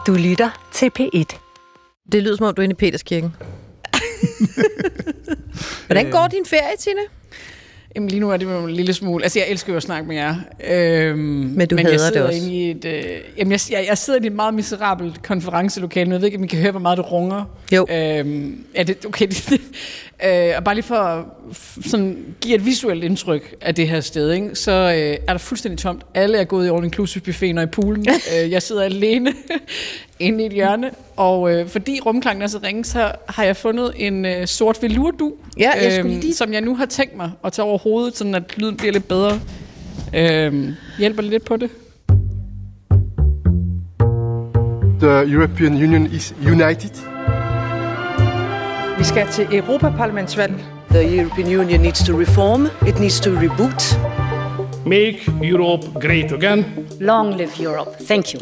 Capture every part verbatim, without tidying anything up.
Du lytter til P et. Det lyder som om, du er inde i Peterskirken. Hvordan går din ferie, Tine? Jamen lige nu er det jo en lille smule. Altså jeg elsker jo at snakke med jer. Øhm, men du men hader det også. I et, øh, jamen jeg, jeg, jeg sidder i et meget miserabelt konferencelokale. Jeg ved ikke, om I kan høre, hvor meget det runger. Jo. Øhm, er det okay? Det, det, øh, og bare lige for at sådan, give et visuelt indtryk af det her sted, ikke? Så øh, er der fuldstændig tomt. Alle er gået i all-inclusive buffeten og i poolen. øh, jeg sidder alene inde i et hjørne. Og øh, fordi rumklangen er så ringe, så har jeg fundet en øh, sort velurdu, ja, jeg skulle lige... som jeg nu har tænkt mig at tage over hovedet, sådan at lyden bliver lidt bedre. Øhm, hjælper lidt på det? The European Union is united. Vi skal til Europaparlamentsvalg. The European Union needs to reform. It needs to reboot. Make Europe great again. Long live Europe. Thank you.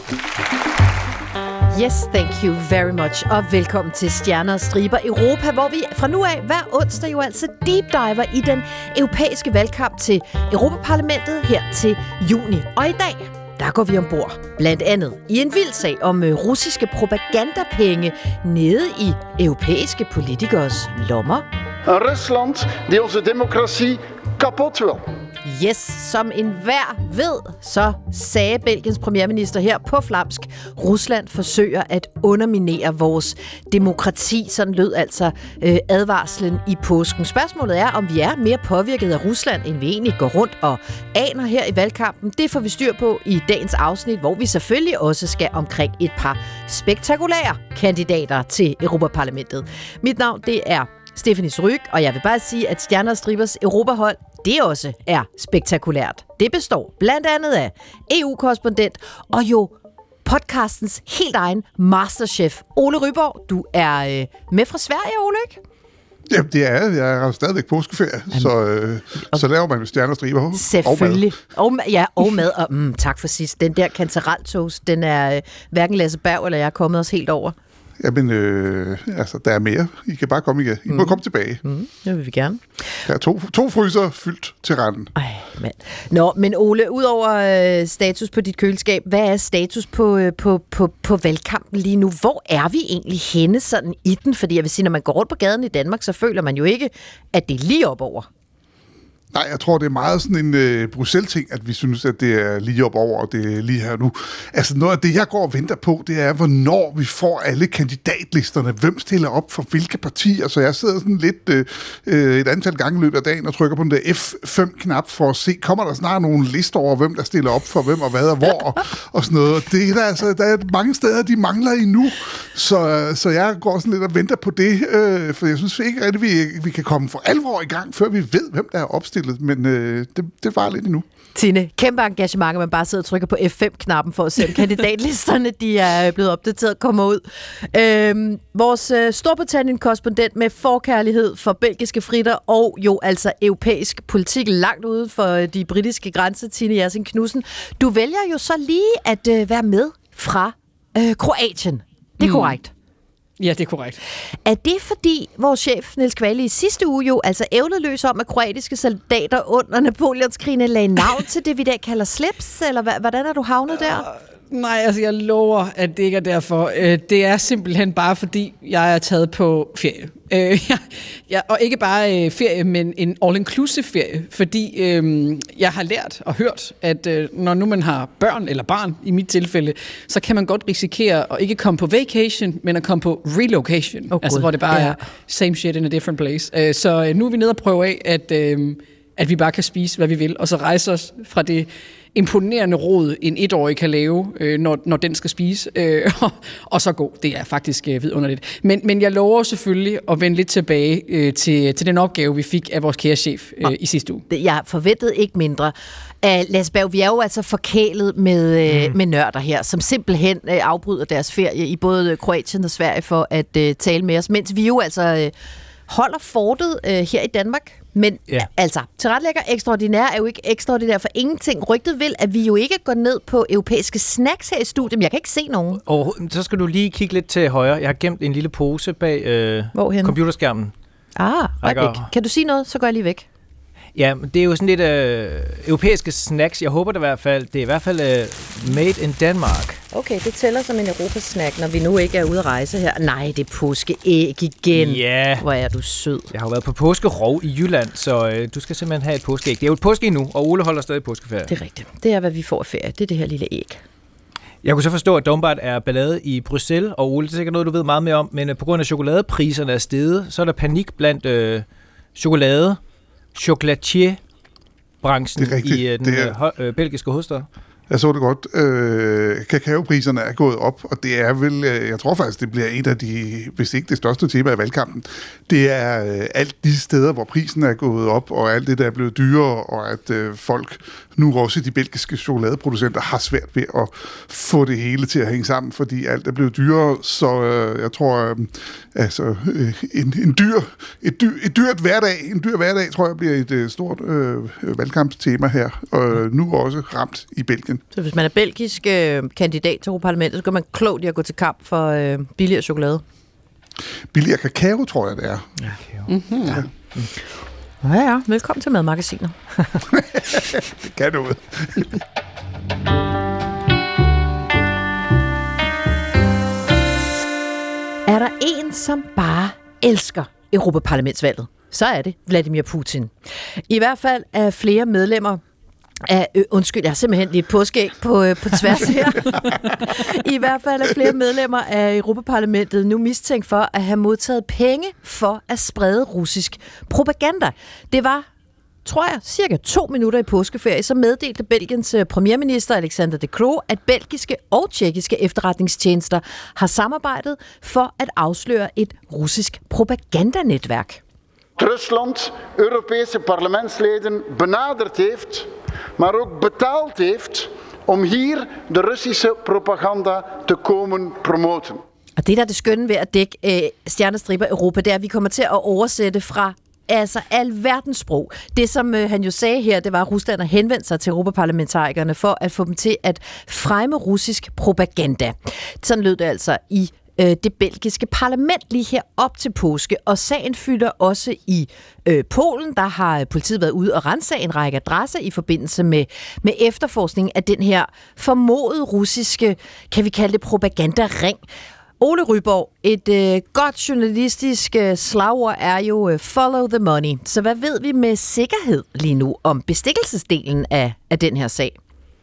Yes, thank you very much, og velkommen til Stjerner og Striber Europa, hvor vi fra nu af hver onsdag jo altså deep diver i den europæiske valgkamp til Europaparlamentet her til juni. Og i dag, der går vi ombord, blandt andet i en vild sag om uh, russiske propagandapenge nede i europæiske politikers lommer. Rusland, die onze democratie kapot wil. Yes, som enhver ved, så sagde Belgiens premierminister her på flamsk, Rusland forsøger at underminere vores demokrati. Sådan lød altså øh, advarslen i påsken. Spørgsmålet er, om vi er mere påvirket af Rusland, end vi egentlig går rundt og aner her i valgkampen. Det får vi styr på i dagens afsnit, hvor vi selvfølgelig også skal omkring et par spektakulære kandidater til Europaparlamentet. Mit navn, det er Stephanie Surrugue, og jeg vil bare sige, at Stjerner og Stribers Europahold, det også er spektakulært. Det består blandt andet af E U-korrespondent og jo podcastens helt egen masterchef, Ole Ryborg. Du er øh, med fra Sverige, Ole, ikke? Jamen, det er jeg. Jeg er stadigvæk påskeferie, Jamen. så, øh, så laver man jo Stjerner og Striber. Selvfølgelig. Og mad. Og, ja, og mad. Og, mm, tak for sidst. Den der kantareltoast, den er øh, hverken Lasse Berg eller jeg er kommet os helt over. Jamen, øh, altså, der er mere. I kan bare komme igen. I mm. må komme tilbage. Mm, det vil vi gerne. Der er to, to fryser fyldt til randen. Ej, mand. Nå, men Ole, udover øh, status på dit køleskab, hvad er status på, øh, på, på, på valgkampen lige nu? Hvor er vi egentlig henne sådan i den? Fordi jeg vil sige, når man går rundt på gaden i Danmark, så føler man jo ikke, at det er lige op over. Nej, jeg tror, det er meget sådan en øh, Bruxelles-ting, at vi synes, at det er lige op over, og det er lige her nu. Altså noget af det, jeg går og venter på, det er, hvornår vi får alle kandidatlisterne. Hvem stiller op for hvilke partier? Så jeg sidder sådan lidt øh, et antal gange i løbet af dagen og trykker på den der F fem-knap for at se, kommer der snart nogle lister over, hvem der stiller op for hvem og hvad og hvor og, og sådan noget. Og det er der, altså, der er mange steder, de mangler endnu. Så, så jeg går sådan lidt og venter på det, øh, for jeg synes ikke rigtig, vi, vi kan komme for alvor i gang, før vi ved, hvem der er opstillet. Men øh, det, det var lidt endnu. Tine, kæmpe engagement, at man bare sidder og trykker på F fem-knappen for at se, kandidatlisterne de er blevet opdateret og kommer ud. Øhm, vores øh, Storbritannien-korrespondent med forkærlighed for belgiske fritter og jo altså europæisk politik langt ude for de britiske grænser, Tine Jersing Knudsen. Du vælger jo så lige at øh, være med fra øh, Kroatien. Det er mm. korrekt. Ja, det er korrekt. Er det fordi vores chef, Niels Kvale, i sidste uge jo altså ævlede løs om, at kroatiske soldater under Napoleonskrigene lagde navn til det, vi der kalder slips? Eller hvordan er du havnet der? Uh, nej, altså jeg lover, at det ikke er derfor. Uh, det er simpelthen bare fordi, jeg er taget på ferie. Uh, jeg, jeg, og ikke bare uh, ferie, men en all-inclusive ferie. Fordi uh, jeg har lært og hørt, at uh, når nu man har børn eller barn, i mit tilfælde, så kan man godt risikere at ikke komme på vacation, men at komme på relocation. Oh, altså God. Hvor det bare ja. er same shit in a different place. Uh, så uh, nu er vi nede og prøve af, at, uh, at vi bare kan spise, hvad vi vil, og så rejse os fra det imponerende råd, en etårig kan lave, øh, når, når den skal spise, øh, og, og så gå. Det er faktisk øh, vidunderligt. Men, men jeg lover selvfølgelig at vende lidt tilbage øh, til, til den opgave, vi fik af vores kære chef øh, i sidste uge. Jeg forventede ikke mindre. Uh, Lasse Berg, vi er jo altså forkælet med, uh, mm. med nørder her, som simpelthen uh, afbryder deres ferie i både Kroatien og Sverige for at uh, tale med os, mens vi jo altså uh, holder fortet uh, her i Danmark. Men ja. altså, tilrettelægger ekstraordinær er jo ikke ekstraordinær for ingenting. Rygtet vil, at vi jo ikke går ned på europæiske snacks her i studiet, men jeg kan ikke se nogen. Og så skal du lige kigge lidt til højre. Jeg har gemt en lille pose bag øh, computerskærmen. Ah, øjeblik. Kan du sige noget, så går jeg lige væk. Ja, det er jo sådan lidt øh, europæiske snacks. Jeg håber det i hvert fald. Det er i hvert fald øh, made in Denmark. Okay, det tæller som en europasnack, når vi nu ikke er ude at rejse her. Nej, det er påskeæg igen. Ja. Hvor er du sød. Jeg har jo været på påskerov i Jylland, så øh, du skal simpelthen have et påskeæg. Det er jo et påske nu, og Ole holder stadig påskeferie. Det er rigtigt. Det er, hvad vi får af ferie. Det er det her lille æg. Jeg kunne så forstå, at Dombart er ballade i Bruxelles, og Ole, det er sikkert noget, du ved meget mere om, men på grund af chokoladepriserne er steget, så er der panik blandt øh, chokolade, chocolatier-branchen i øh, den er... øh, belgiske hovedstad. Jeg så det godt. Øh, kakaopriserne er gået op, og det er vel, øh, jeg tror faktisk, det bliver et af de, hvis ikke det største tema i valgkampen. Det er øh, alt de steder, hvor prisen er gået op, og alt det, der er blevet dyrere, og at øh, folk, nu også de belgiske chokoladeproducenter, har svært ved at få det hele til at hænge sammen, fordi alt er blevet dyrere. Så øh, jeg tror, øh, altså, øh, en, en dyr, et, dyr, et dyrt hverdag, en dyr hverdag, tror jeg, bliver et øh, stort øh, valgkampstema her, og øh, nu også ramt i Belgien. Så hvis man er belgisk øh, kandidat til Europaparlamentet, så gør man klogt i at gå til kamp for øh, billigere chokolade. Billigere kakao, tror jeg, det er. Ja. Mm-hmm. Ja. Mm. Ja, ja. Velkommen til Madmagasinet. Det kan noget. Er der en, som bare elsker Europaparlamentsvalget, så er det Vladimir Putin. I hvert fald er flere medlemmer af, øh, undskyld, jeg har simpelthen lige et påskeæg på, øh, på tværs her. I hvert fald er flere medlemmer af Europaparlamentet nu mistænkt for at have modtaget penge for at sprede russisk propaganda. Det var, tror jeg, cirka to minutter i påskeferie, så meddelte Belgiens premierminister Alexander De Croo, at belgiske og tjekkiske efterretningstjenester har samarbejdet for at afsløre et russisk propagandanetværk. Rusland Europese parlementsleden benaderd heeft, maar ook betaald heeft om hier de Russische propaganda te komen promoten. Og det, der er det skønne ved at dække øh, stjernestriber Europa, det er, at vi kommer til at oversætte fra altså alverdens sprog. Det, som øh, han jo sagde her, det var, at Rusland har henvendt sig til europaparlamentarikerne for at få dem til at fremme russisk propaganda. Sådan lød det altså i øh, det belgiske parlament lige her op til påske, og sagen fylder også i øh, Polen. Der har politiet været ude og rense en række adresser i forbindelse med, med efterforskning af den her formodede russiske, kan vi kalde det, propagandaring. Ole Ryborg, et øh, godt journalistisk øh, slagord er jo øh, follow the money. Så hvad ved vi med sikkerhed lige nu om bestikkelsesdelen af, af den her sag?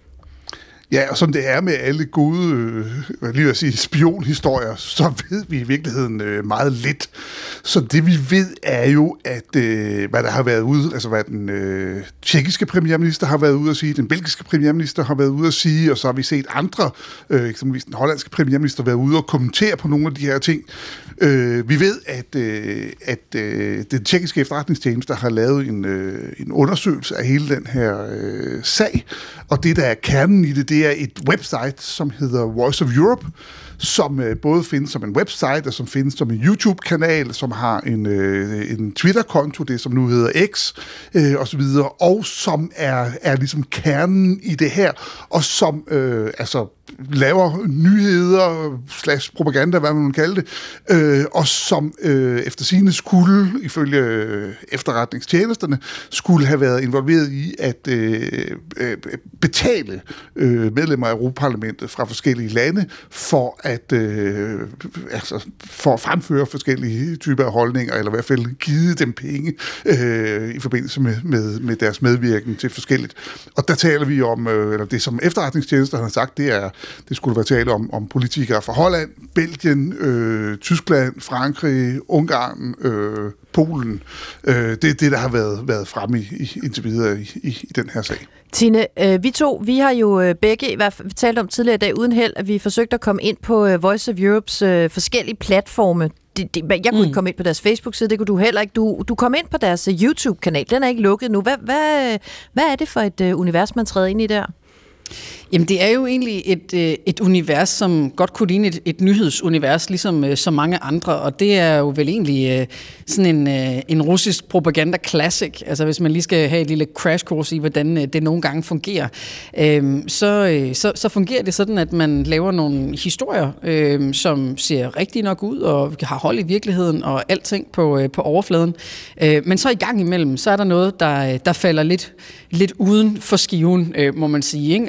Ja, og som det er med alle gode, øh, hvad lige vil sige, spionhistorier, så ved vi i virkeligheden øh, meget lidt. Så det vi ved er jo, at øh, hvad der har været ude, altså hvad den øh, tjekkiske premierminister har været ude at sige, den belgiske premierminister har været ude at sige, og så har vi set andre, øh, eksempelvis den hollandske premierminister, være ude og kommentere på nogle af de her ting. Øh, vi ved, at, øh, at øh, den tjekkiske efterretningstjeneste har lavet en, øh, en undersøgelse af hele den her øh, sag, og det, der er kernen i det, det er et website, som hedder Voice of Europe, som øh, både findes som en website, og som findes som en YouTube-kanal, som har en, øh, en Twitter-konto, det som nu hedder X, øh, og så videre, og som er, er ligesom kernen i det her, og som øh, altså laver nyheder, slash propaganda, hvad man vil kalde det, øh, og som øh, efter sigende skulle, ifølge øh, efterretningstjenesterne, skulle have været involveret i at øh, øh, betale øh, medlemmer af Europaparlamentet fra forskellige lande for at, øh, altså, for at fremføre forskellige typer af holdninger, eller i hvert fald give dem penge øh, i forbindelse med, med, med deres medvirken til forskelligt. Og der taler vi om, øh, eller det som efterretningstjenesterne har sagt, det er Det skulle være tale om, om politikere fra Holland, Belgien, øh, Tyskland, Frankrig, Ungarn, øh, Polen. Øh, det er det, der har været, været fremme i, i, indtil videre i, i, i den her sag. Tine, øh, vi to, vi har jo øh, begge, i hvert fald talt om tidligere i dag uden held, at vi forsøgte at komme ind på øh, Voice of Europes øh, forskellige platforme. Det, det, jeg kunne mm. ikke komme ind på deres Facebook-side, det kunne du heller ikke. Du, du kom ind på deres uh, YouTube-kanal, den er ikke lukket nu. Hvad, hvad, hvad er det for et uh, univers, man træder ind i der? Jamen, det er jo egentlig et, et univers, som godt kunne ligne et, et nyhedsunivers, ligesom uh, så mange andre, og det er jo vel egentlig uh, sådan en, uh, en russisk propaganda-classic, altså hvis man lige skal have et lille crash course i, hvordan uh, det nogle gange fungerer, uh, så, uh, så, så fungerer det sådan, at man laver nogle historier, uh, som ser rigtig nok ud, og har hold i virkeligheden, og alting på, uh, på overfladen, uh, men så i gang imellem, så er der noget, der, der falder lidt, lidt uden for skiven, uh, må man sige, ikke? Altså som så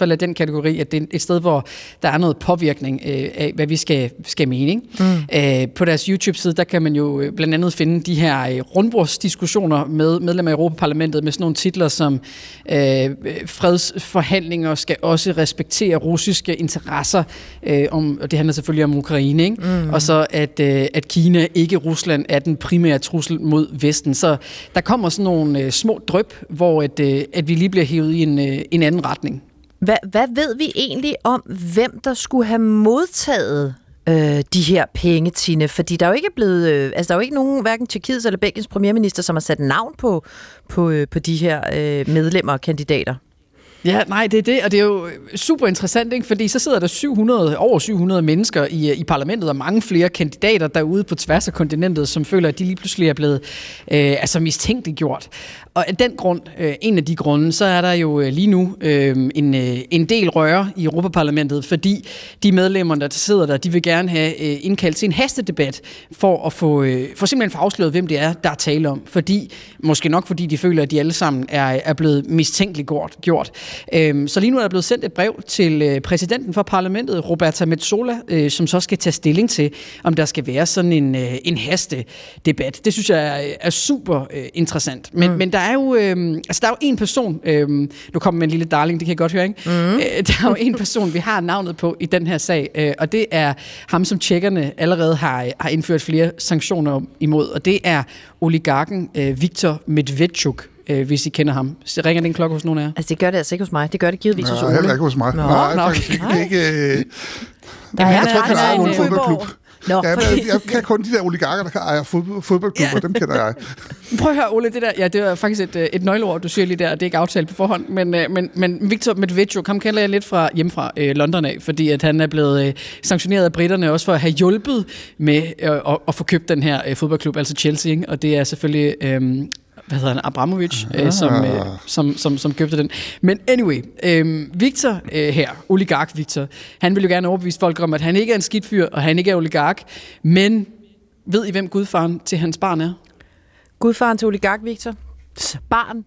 falder i den kategori, at det er et sted, hvor der er noget påvirkning øh, af, hvad vi skal, skal mene. Ikke? Mm. Øh, på deres YouTube-side, der kan man jo blandt andet finde de her øh, rundbordsdiskussioner med medlemmer af Europaparlamentet med sådan nogle titler som øh, fredsforhandlinger skal også respektere russiske interesser, øh, om, og det handler selvfølgelig om Ukraine, ikke? Mm. Og så at, øh, at Kina, ikke Rusland, er den primære trussel mod Vesten. Så der kommer sådan nogle øh, små dryp, hvor at, øh, at vi lige bliver hævet i en, øh, en anden retning. Hvad, hvad ved vi egentlig om, hvem der skulle have modtaget øh, de her penge, Tine? Fordi der er jo ikke blevet, øh, altså der er jo ikke nogen, hverken Tjekkiets eller Belgiens premierminister, som har sat navn på, på, øh, på de her øh, medlemmer og kandidater. Ja, nej, det er det, og det er jo super interessant, ikke? Fordi så sidder der syv hundrede, over syv hundrede mennesker i, i parlamentet, og mange flere kandidater derude på tværs af kontinentet, som føler, at de lige pludselig er blevet øh, altså mistænkeliggjort. Og af den grund, øh, en af de grunde, så er der jo lige nu øh, en, øh, en del røre i Europaparlamentet, fordi de medlemmer, der sidder der, de vil gerne have øh, indkaldt til en hastedebat for at få, øh, for simpelthen få afsløret, hvem det er, der er tale om. Fordi, måske nok fordi de føler, at de alle sammen er, er blevet mistænkeliggjort. Gjort. Øh, så lige nu er der blevet sendt et brev til øh, præsidenten for parlamentet, Roberta Metsola, øh, som så skal tage stilling til, om der skal være sådan en, øh, en hastedebat. Det synes jeg er, er super øh, interessant. Men, mm. men der er jo, øh, altså der er jo en person, øh, nu kommer med en lille darling, det kan jeg godt høre, ikke? Mm. Øh, der er jo en person, vi har navnet på i den her sag, øh, og det er ham, som tjekkerne allerede har, har indført flere sanktioner imod, og det er oligarken øh, Viktor Medvedchuk, øh, hvis I kender ham. Så ringer den klokke hos nogen af jer? Altså det gør det altså ikke hos mig, det gør det givetvis hos Ole. Nej, heller ikke hos mig. Nå, Nej, nå, faktisk ikke. Det er ikke øh... Der er jeg tror, der han er er en en fodboldklub. Nå, ja, men jeg kan kun de der oligarker, der kan eje fod, fodboldklubber, ja. Dem kender jeg. Prøv at høre, Ole, det der, ja, det er faktisk et, et nøgleord, du siger lige der, det er ikke aftalt på forhånd, men, men, men Viktor Medvedchuk, ham kender jeg lidt fra hjemme fra øh, London af, fordi at han er blevet øh, sanktioneret af britterne også for at have hjulpet med øh, at, at få købt den her øh, fodboldklub, altså Chelsea, ikke? Og det er selvfølgelig... Øh, hvad hedder han, Abramovich, ah. øh, som, øh, som, som, som købte den. Men anyway, øh, Viktor øh, her, oligark Viktor, han vil jo gerne overbevise folk om, at han ikke er en skidt fyr, og han ikke er oligark, men ved I, hvem gudfaren til hans barn er? Gudfaren til oligark Viktor? Barn?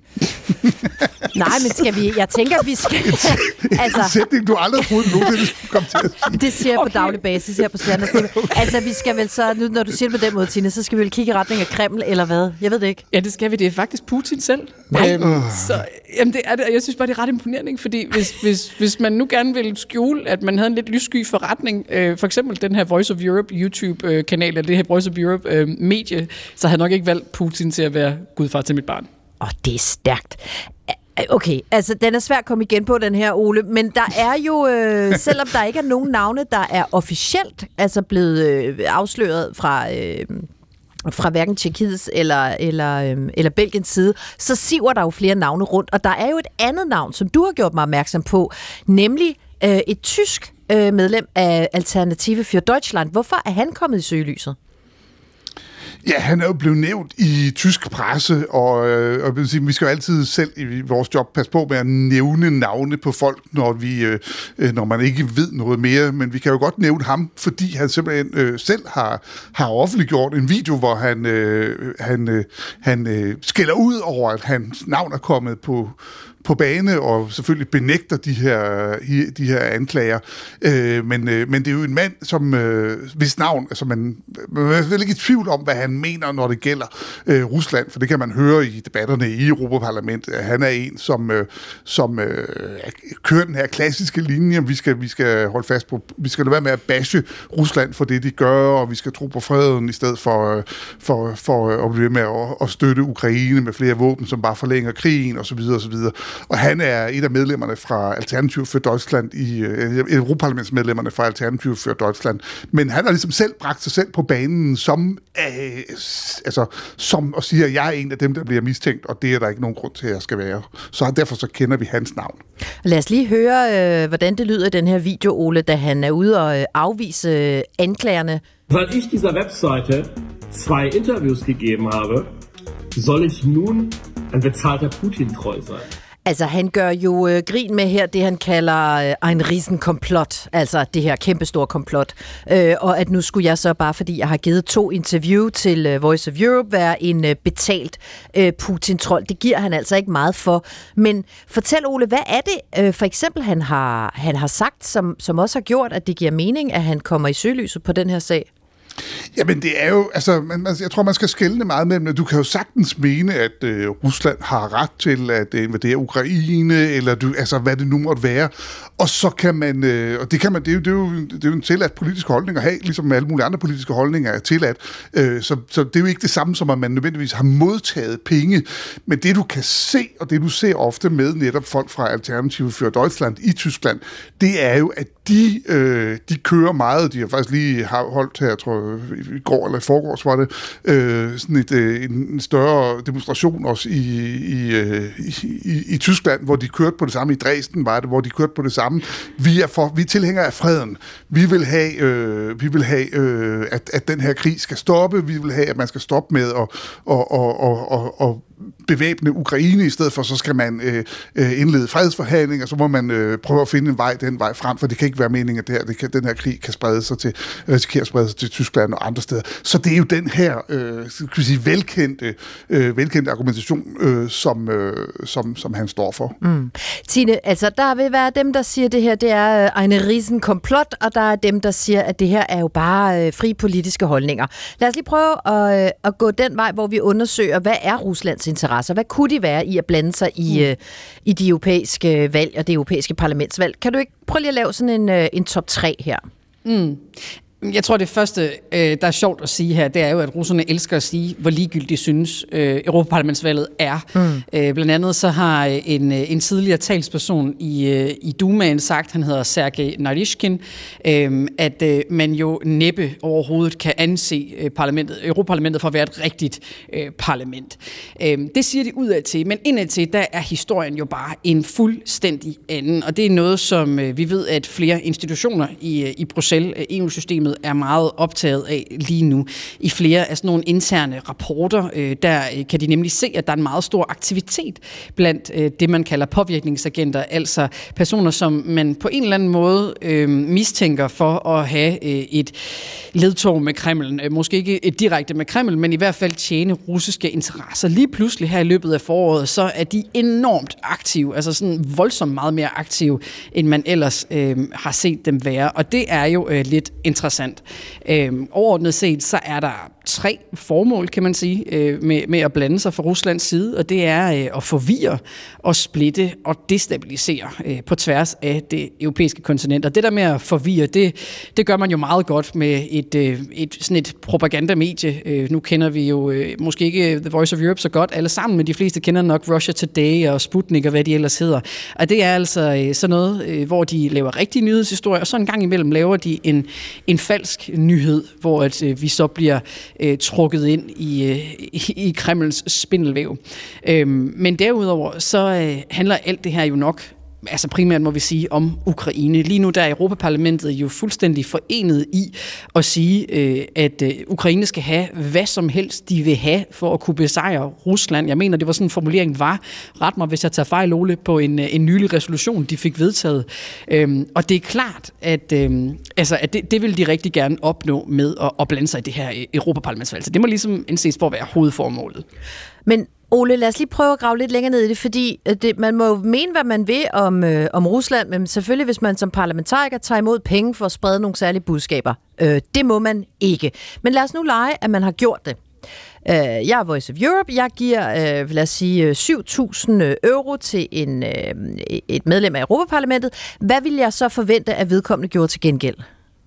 Nej, men skal vi... Jeg tænker, vi skal... altså, en sætning, du aldrig troede nogensinde skulle komme til at sige. Det siger jeg okay. På daglig basis her på Stjerner. Altså, vi skal vel så... Nu, når du siger det på den måde, Tine, så skal vi vel kigge i retning af Kreml, eller hvad? Jeg ved det ikke. Ja, det skal vi. Det er faktisk Putin selv. Nej. Øhm, så, jamen, det er det. Jeg synes bare, det er ret imponerende, ikke? Fordi hvis, hvis, hvis man nu gerne vil skjule, at man havde en lidt lyssky forretning, øh, for eksempel den her Voice of Europe YouTube-kanal, eller det her Voice of Europe-medie, så havde jeg nok ikke valgt Putin til at være gudfar til mit barn. Åh, oh, det er stærkt. Okay, altså den er svært at komme igen på, den her, Ole, men der er jo, øh, selvom der ikke er nogen navne, der er officielt altså blevet øh, afsløret fra... Øh, fra hverken Tjekkiets eller, eller, øh, eller Belgiens side, så siver der jo flere navne rundt, og der er jo et andet navn, som du har gjort mig opmærksom på, nemlig øh, et tysk øh, medlem af Alternative für Deutschland. Hvorfor er han kommet i søgelyset? Ja, han er jo blevet nævnt i tysk presse, og, øh, og vi skal jo altid selv i vores job passe på med at nævne navne på folk, når, vi, øh, når man ikke ved noget mere, men vi kan jo godt nævne ham, fordi han simpelthen øh, selv har, har offentliggjort en video, hvor han, øh, han, øh, han øh, skælder ud over, at hans navn er kommet på på bane, og selvfølgelig benægter de her, de her anklager. Øh, men, øh, men det er jo en mand, som øh, hvis navn, altså man, man er vel ikke i tvivl om, hvad han mener, når det gælder øh, Rusland, for det kan man høre i debatterne i Europaparlamentet. Han er en, som, øh, som øh, kører den her klassiske linje, vi skal, vi skal holde fast på, vi skal lade være med at bashe Rusland for det, de gør, og vi skal tro på freden, i stedet for, for, for at blive med at, at støtte Ukraine med flere våben, som bare forlænger krigen, osv. osv. Og han er et af medlemmerne fra Alternative für Deutschland, i uh, Europaparlamentsmedlemmerne fra Alternative für Deutschland. Men han har ligesom selv bragt sig selv på banen som, uh, altså, som og siger, at jeg er en af dem, der bliver mistænkt, og det er der ikke nogen grund til, at jeg skal være. Så derfor så kender vi hans navn. Lad os lige høre, uh, hvordan det lyder i den her video, Ole, da han er ude og uh, afvise uh, anklagerne. Weil ich dieser Webseite zwei Interviews gegeben habe, soll ich nun ein bezahlter Putin-treu sein? Altså, han gør jo øh, grin med her det, han kalder øh, en riesenkomplot, altså det her kæmpestore komplot. Øh, og at nu skulle jeg så, bare fordi jeg har givet to interview til øh, Voice of Europe, være en øh, betalt øh, Putin-trold. Det giver han altså ikke meget for. Men fortæl, Ole, hvad er det øh, for eksempel, han har, han har sagt, som, som også har gjort, at det giver mening, at han kommer i søgelyset på den her sag? Jamen det er jo, altså man, jeg tror man skal skelne meget mellem, du kan jo sagtens mene, at øh, Rusland har ret til at invadere Ukraine, eller du, altså hvad det nu måtte være, og så kan man, øh, og det kan man, det er jo, det er jo, det er jo en tilladt politisk holdning at have, ligesom alle mulige andre politiske holdninger er tilladt, øh, så, så det er jo ikke det samme som, at man nødvendigvis har modtaget penge, men det du kan se, og det du ser ofte med netop folk fra Alternative für Deutschland i Tyskland, det er jo, at de, øh, de kører meget, de har faktisk lige holdt her, jeg tror i går eller i forgårs var det, øh, sådan et, øh, en større demonstration også i, i, øh, i, i Tyskland, hvor de kørte på det samme, i Dresden var det, hvor de kørte på det samme. Vi er, for, vi er tilhængere af freden. Vi vil have, øh, vi vil have øh, at, at den her krig skal stoppe. Vi vil have, at man skal stoppe med at og, og, og, og, og bevæbne Ukraine, i stedet for, så skal man øh, indlede fredsforhandlinger, så må man øh, prøve at finde en vej, den vej frem, for det kan ikke være meningen, at det her, det kan, den her krig kan sprede sig til, risikere at sprede sig til Tyskland og andre steder. Så det er jo den her, øh, skal vi sige, velkendte, øh, velkendte argumentation, øh, som, øh, som, som han står for. Mm. Tine, altså der vil være dem, der siger, at det her det er en riesenkomplot, og der er dem, der siger, at det her er jo bare øh, fri politiske holdninger. Lad os lige prøve at, øh, at gå den vej, hvor vi undersøger, hvad er Ruslands interesser? Hvad kunne de være i at blande sig i, mm. øh, i de europæiske valg og det europæiske parlamentsvalg? Kan du ikke prøve lige at lave sådan en, øh, en top tre her? Mm. Jeg tror, det første, øh, der er sjovt at sige her, det er jo, at russerne elsker at sige, hvor ligegyldigt de synes, øh, Europaparlamentsvalget er. Mm. Øh, blandt andet så har en, en tidligere talsperson i, øh, i Dumaen sagt, han hedder Sergej Naryshkin, øh, at øh, man jo næppe overhovedet kan anse øh, parlamentet, Europaparlamentet for at være et rigtigt øh, parlament. Øh, det siger de udad til, men indad til, der er historien jo bare en fuldstændig anden, og det er noget, som øh, vi ved, at flere institutioner i, i Bruxelles, E U-systemet, er meget optaget af lige nu. I flere af sådan nogle interne rapporter, øh, der øh, kan de nemlig se, at der er en meget stor aktivitet blandt øh, det, man kalder påvirkningsagenter, altså personer, som man på en eller anden måde øh, mistænker for at have øh, et ledtog med Kreml. Øh, måske ikke et direkte med Kreml, men i hvert fald tjene russiske interesser. Lige pludselig her i løbet af foråret, så er de enormt aktive, altså sådan voldsomt meget mere aktive, end man ellers øh, har set dem være. Og det er jo øh, lidt interessant. Øhm, overordnet set, så er der tre formål, kan man sige, øh, med, med at blande sig fra Ruslands side, og det er øh, at forvirre og splitte og destabilisere øh, på tværs af det europæiske kontinent. Og det der med at forvirre, det, det gør man jo meget godt med et, øh, et, sådan et propagandamedie. Øh, nu kender vi jo øh, måske ikke The Voice of Europe så godt alle sammen, men de fleste kender nok Russia Today og Sputnik og hvad de ellers hedder. Og det er altså øh, sådan noget, øh, hvor de laver rigtige nyhedshistorier, og så en gang imellem laver de en, en falsk nyhed, hvor at, øh, vi så bliver øh, trukket ind i, øh, i Kremls spindelvæv. Øhm, men derudover så øh, handler alt det her jo nok, altså primært må vi sige, om Ukraine. Lige nu der er Europaparlamentet jo fuldstændig forenet i at sige, øh, at øh, Ukraine skal have hvad som helst, de vil have for at kunne besejre Rusland. Jeg mener, det var sådan en formulering var, ret mig hvis jeg tager fejl, Ole, på en, en nylig resolution, de fik vedtaget. Øhm, og det er klart, at, øh, altså, at det, det vil de rigtig gerne opnå med at, at blande sig i det her Europaparlamentsvalg. Så det må ligesom anses for at være hovedformålet. Men Ole, lad os lige prøve at grave lidt længere ned i det, fordi det, man må jo mene, hvad man vil om, øh, om Rusland, men selvfølgelig, hvis man som parlamentariker tager imod penge for at sprede nogle særlige budskaber. Øh, det må man ikke. Men lad os nu lege, at man har gjort det. Øh, jeg er Voice of Europe. Jeg giver, øh, lad os sige, syv tusind euro til en, øh, et medlem af Europaparlamentet. Hvad vil jeg så forvente, at vedkommende gjorde til gengæld?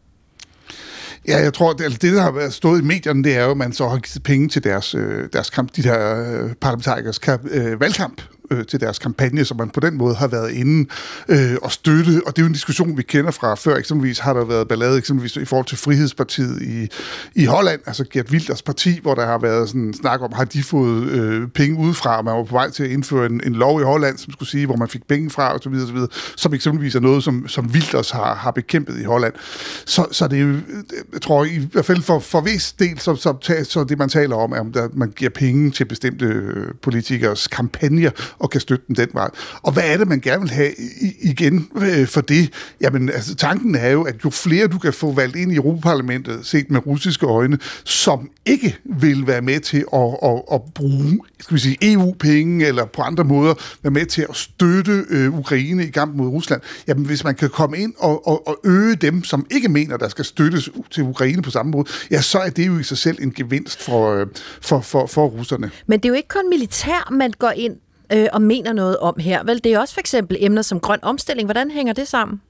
Ja, jeg tror, det, altså det, der har stået i medierne, det er jo, at man så har givet penge til deres, deres kamp, de der parlamentarikers kamp, øh, valgkamp øh, til deres kampagne, så man på den måde har været inde øh, og støtte, og det er jo en diskussion, vi kender fra før. Eksempelvis har der været ballade eksempelvis i forhold til Frihedspartiet i, i Holland, altså Geert Wilders parti, hvor der har været sådan en snak om, har de fået øh, penge udefra, og man var på vej til at indføre en, en lov i Holland, som skulle sige, hvor man fik penge fra, og så videre, og så videre, som eksempelvis er noget, som, som Wilders har, har bekæmpet i Holland. Så, så det er jo, jeg tror i hvert fald for, for vis del, så, så, så det man taler om, er, at man giver penge til bestemte politikers kampagner, og kan støtte den den vej. Og hvad er det, man gerne vil have igen øh, for det? Jamen, altså, tanken er jo, at jo flere du kan få valgt ind i Europaparlamentet, set med russiske øjne, som ikke vil være med til at, at, at bruge, skal vi sige, E U-penge, eller på andre måder være med til at støtte øh, Ukraine i kampen mod Rusland. Jamen, hvis man kan komme ind og, og, og øge dem, som ikke mener, der skal støttes til Ukraine på samme måde, ja, så er det jo i sig selv en gevinst for, øh, for, for, for russerne. Men det er jo ikke kun militær, man går ind øh, og mener noget om her, vel? Det er også for eksempel emner som grøn omstilling. Hvordan hænger det sammen?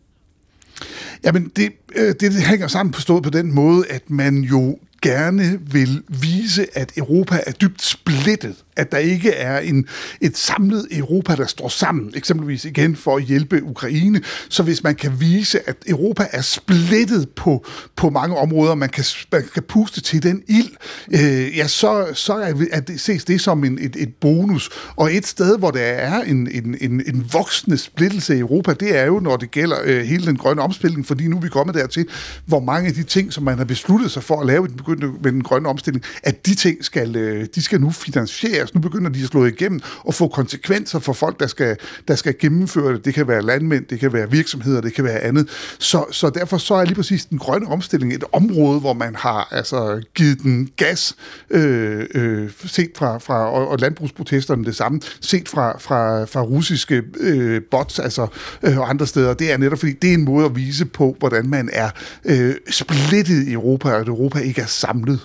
Jamen, det, øh, det, det hænger sammen forstået på den måde, at man jo gerne vil vise, at Europa er dybt splittet. At der ikke er en, et samlet Europa, der står sammen, eksempelvis igen for at hjælpe Ukraine. Så hvis man kan vise, at Europa er splittet på, på mange områder, man kan, man kan puste til den ild, øh, ja, så, så er, at det, ses det som en, et, et bonus. Og et sted, hvor der er en, en, en, en voksende splittelse i Europa, det er jo, når det gælder øh, hele den grønne omstilling, fordi nu er vi kommet dertil, hvor mange af de ting, som man har besluttet sig for at lave med den grønne omstilling, at de ting skal, øh, de skal nu finansieres. Nu begynder de at slå igennem og få konsekvenser for folk, der skal, der skal gennemføre det. Det kan være landmænd, det kan være virksomheder, det kan være andet. Så, så derfor så er lige præcis den grønne omstilling et område, hvor man har altså givet den gas, øh, øh, set fra, fra og, og landbrugsprotesterne det samme, set fra, fra, fra russiske øh, bots, altså øh, og andre steder. Det er netop fordi, det er en måde at vise på, hvordan man er øh, splittet i Europa, og at Europa ikke er samlet.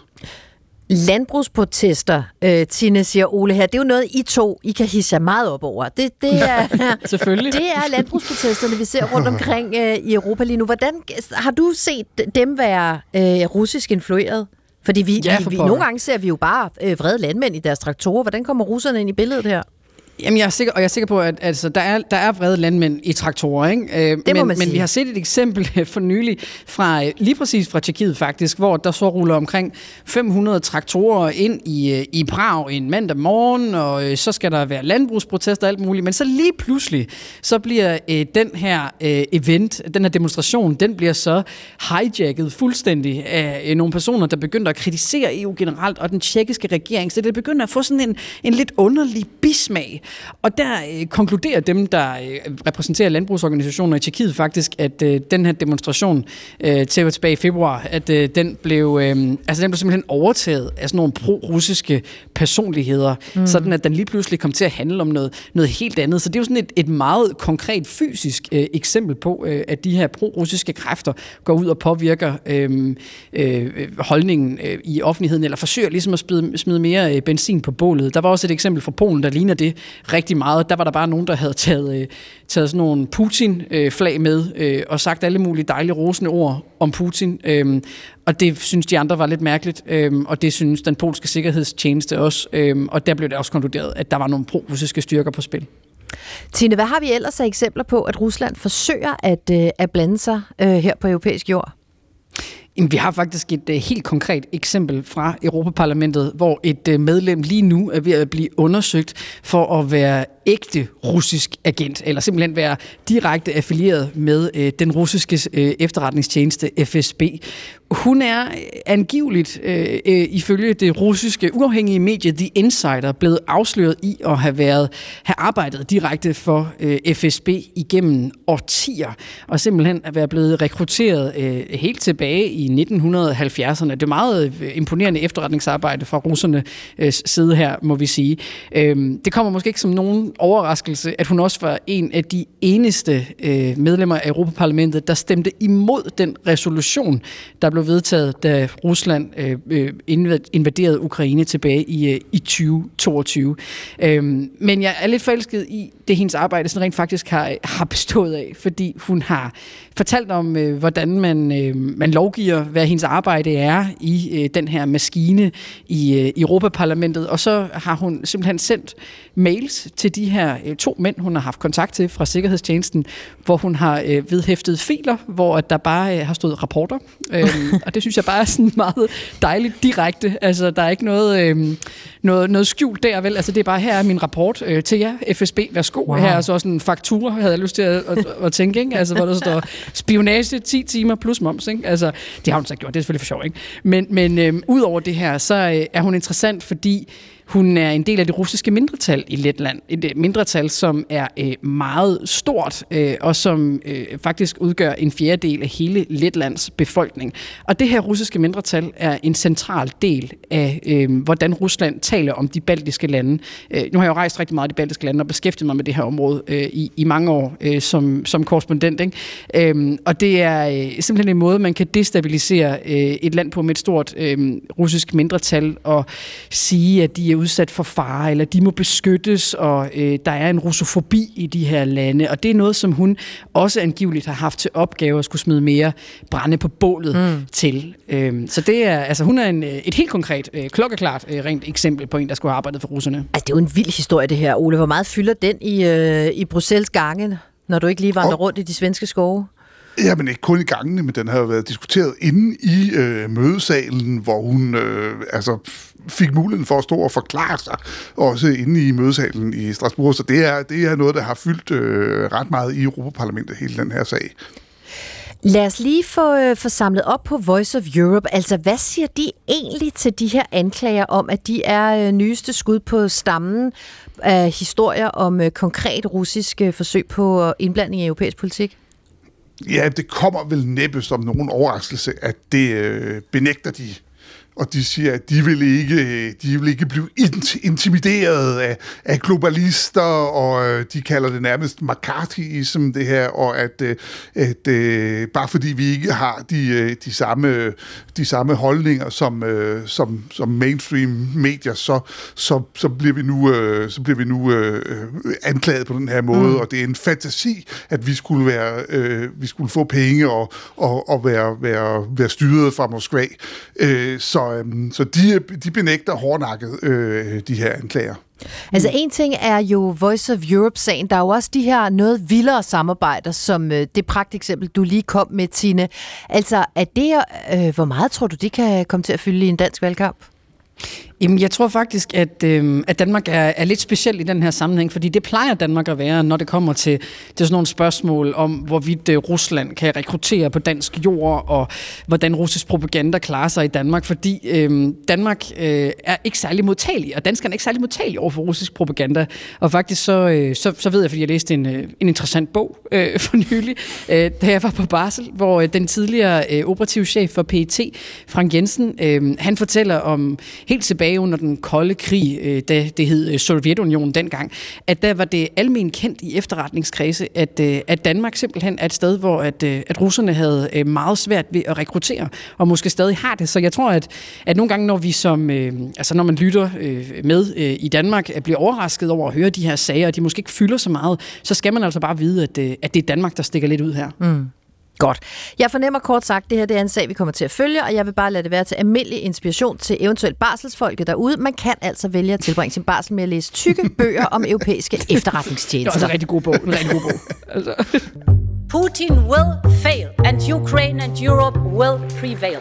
Landbrugsprotester, øh, Tine, siger Ole her, det er jo noget, I to, I kan hisse jer meget op over. Det, det, er, Selvfølgelig. Det er landbrugsprotesterne, vi ser rundt omkring øh, i Europa lige nu. Hvordan har du set dem være øh, russisk influeret? Fordi vi, ja, for vi, vi nogle gange ser vi jo bare øh, vrede landmænd i deres traktorer. Hvordan kommer russerne ind i billedet her? Jamen, jeg er sikker, og jeg er sikker på, at altså, der, er, der er vrede landmænd i traktorer, ikke? Øh, det må men, man sige. Men vi har set et eksempel for nylig, fra, lige præcis fra Tjekkiet faktisk, hvor der så ruller omkring fem hundrede traktorer ind i, i Prag en mandag morgen, og øh, så skal der være landbrugsprotester og alt muligt. Men så lige pludselig, så bliver øh, den her øh, event, den her demonstration, den bliver så hijacket fuldstændig af øh, nogle personer, der begynder at kritisere E U generelt, og den tjekkiske regering. Så det begynder at få sådan en, en lidt underlig bismag. Og der øh, konkluderer dem, der øh, repræsenterer landbrugsorganisationer i Tjekkiet faktisk, at øh, den her demonstration øh, til tilbage i februar, at øh, den blev øh, altså den blev simpelthen overtaget af sådan nogle pro-russiske personligheder, mm. sådan at den lige pludselig kom til at handle om noget, noget helt andet. Så det er jo sådan et, et meget konkret fysisk øh, eksempel på, øh, at de her pro-russiske kræfter går ud og påvirker øh, øh, holdningen øh, i offentligheden, eller forsøger ligesom at smide, smide mere øh, benzin på bålet. Der var også et eksempel fra Polen, der ligner det rigtig meget. Der var der bare nogen, der havde taget, øh, taget sådan nogle Putin-flag med øh, og sagt alle mulige dejlige rosende ord om Putin. Øh, og det synes de andre var lidt mærkeligt, øh, og det synes den polske sikkerhedstjeneste også. Øh, og der blev det også konkluderet, at der var nogle pro-russiske styrker på spil. Tine, hvad har vi ellers af eksempler på, at Rusland forsøger at, øh, at blande sig øh, her på europæisk jord? Jamen, vi har faktisk et uh, helt konkret eksempel fra Europaparlamentet, hvor et uh, medlem lige nu er ved at blive undersøgt for at være ægte russisk agent, eller simpelthen være direkte affilieret med uh, den russiske uh, efterretningstjeneste F S B. Hun er angiveligt, øh, øh, ifølge det russiske uafhængige medie The Insider, blevet afsløret i at have været have arbejdet direkte for øh, F S B igennem årtier, og simpelthen at være blevet rekrutteret øh, helt tilbage i nitten halvfjerdserne. Det er meget øh, imponerende efterretningsarbejde fra russerne øh, side her, må vi sige. Øh, det kommer måske ikke som nogen overraskelse, at hun også var en af de eneste øh, medlemmer af Europaparlamentet, der stemte imod den resolution, der blev vedtaget, da Rusland øh, invaderede Ukraine tilbage i, øh, i tyve toogtyve. Øhm, men jeg er lidt forelsket i det, hendes arbejde sådan rent faktisk har, har bestået af, fordi hun har fortalt om, øh, hvordan man, øh, man lovgiver, hvad hendes arbejde er i øh, den her maskine i øh, Europaparlamentet, og så har hun simpelthen sendt mails til de her øh, to mænd, hun har haft kontakt til fra Sikkerhedstjenesten, hvor hun har øh, vedhæftet filer, hvor der bare øh, har stået rapporter, øh, og det synes jeg bare er sådan meget dejligt direkte. Altså, der er ikke noget, øh, noget, noget skjult der, vel? Altså, det er bare, her er min rapport øh, til jer, F S B, værsgo. Wow. Her er så også en faktura, havde jeg lyst til at, at, at tænke, ikke? Altså, hvor der står spionage ti timer plus moms, ikke? Altså, det har hun så gjort, det er selvfølgelig for sjov, ikke? Men, men øh, ud over det her, så øh, er hun interessant, fordi Hun er en del af det russiske mindretal i Letland. Et mindretal, som er øh, meget stort, øh, og som øh, faktisk udgør en fjerdedel af hele Letlands befolkning. Og det her russiske mindretal er en central del af, øh, hvordan Rusland taler om de baltiske lande. Øh, nu har jeg jo rejst rigtig meget i de baltiske lande og beskæftiget mig med det her område øh, i, i mange år øh, som, som korrespondent. Ikke? Øh, og det er øh, simpelthen en måde, man kan destabilisere øh, et land på med et stort øh, russisk mindretal og sige, at de er udsat for fare, eller de må beskyttes, og øh, der er en russofobi i de her lande. Og det er noget, som hun også angiveligt har haft til opgave at skulle smide mere brænde på bålet mm. til. Øh, så det er, altså hun er en, et helt konkret, øh, klokkeklart øh, rent eksempel på en, der skulle have arbejdet for russerne. Altså, det er jo en vild historie, det her, Ole. Hvor meget fylder den i, øh, i Bruxelles gange, når du ikke lige vandrer rundt i de svenske skove? Ja, men ikke kun i gangene, men den har jo været diskuteret inde i øh, mødesalen, hvor hun øh, altså fik muligheden for at stå og forklare sig, også inde i mødesalen i Strasbourg. Så det er, det er noget, der har fyldt øh, ret meget i Europaparlamentet, hele den her sag. Lad os lige få, øh, få samlet op på Voice of Europe. Altså, hvad siger de egentlig til de her anklager om, at de er øh, nyeste skud på stammen af historier om øh, konkret russiske forsøg på indblanding i europæisk politik? Ja, det kommer vel næppe som nogen overraskelse, at det øh, benægter de. Og de siger, at de vil ikke, de vil ikke blive intimideret af, af globalister, og de kalder det nærmest McCarthyism, det her, og at, at, at bare fordi vi ikke har de, de, samme, de samme holdninger som, som, som mainstream medier, så, så, så bliver vi nu, så bliver vi nu anklaget på den her måde, mm. og det er en fantasi, at vi skulle, være, vi skulle få penge og, og, og være, være, være styret fra Moskva. Så Så de, de benægter hårdnakket øh, de her anklager. Altså en ting er jo Voice of Europe-sagen. Der er jo også de her noget vildere samarbejder, som øh, det pragteksempel, du lige kom med, Tine. Altså, er det, øh, hvor meget tror du, det kan komme til at fylde i en dansk valgkamp? Jamen, jeg tror faktisk, at, øh, at Danmark er, er lidt speciel i den her sammenhæng, fordi det plejer Danmark at være, når det kommer til, til sådan nogle spørgsmål om, hvorvidt øh, Rusland kan rekruttere på dansk jord, og hvordan russisk propaganda klarer sig i Danmark, fordi øh, Danmark øh, er ikke særlig modtagelig, og danskerne er ikke særlig modtagelige over for russisk propaganda. Og faktisk så, øh, så, så ved jeg, fordi jeg læste en, øh, en interessant bog øh, for nylig, øh, da jeg var på barsel, hvor øh, den tidligere øh, operative chef for P E T, Frank Jensen, øh, han fortæller om helt tilbage under den kolde krig, da det hed Sovjetunionen dengang, at der var det almen kendt i efterretningskredse, at, at Danmark simpelthen er et sted, hvor at, at russerne havde meget svært ved at rekruttere, og måske stadig har det. Så jeg tror, at, at nogle gange, når vi som, altså når man lytter med i Danmark, bliver overrasket over at høre de her sager, og de måske ikke fylder så meget, så skal man altså bare vide, at, at det er Danmark, der stikker lidt ud her. Mm. Godt. Jeg fornemmer kort sagt, det her det er en sag, vi kommer til at følge, og jeg vil bare lade det være til almindelig inspiration til eventuelt barselsfolket derude. Man kan altså vælge at tilbringe sin barsel med at læse tykke bøger om europæiske efterretningstjenester. Det er også en rigtig god bog. En rigtig god bog. Altså. Putin will fail, and Ukraine and Europe will prevail.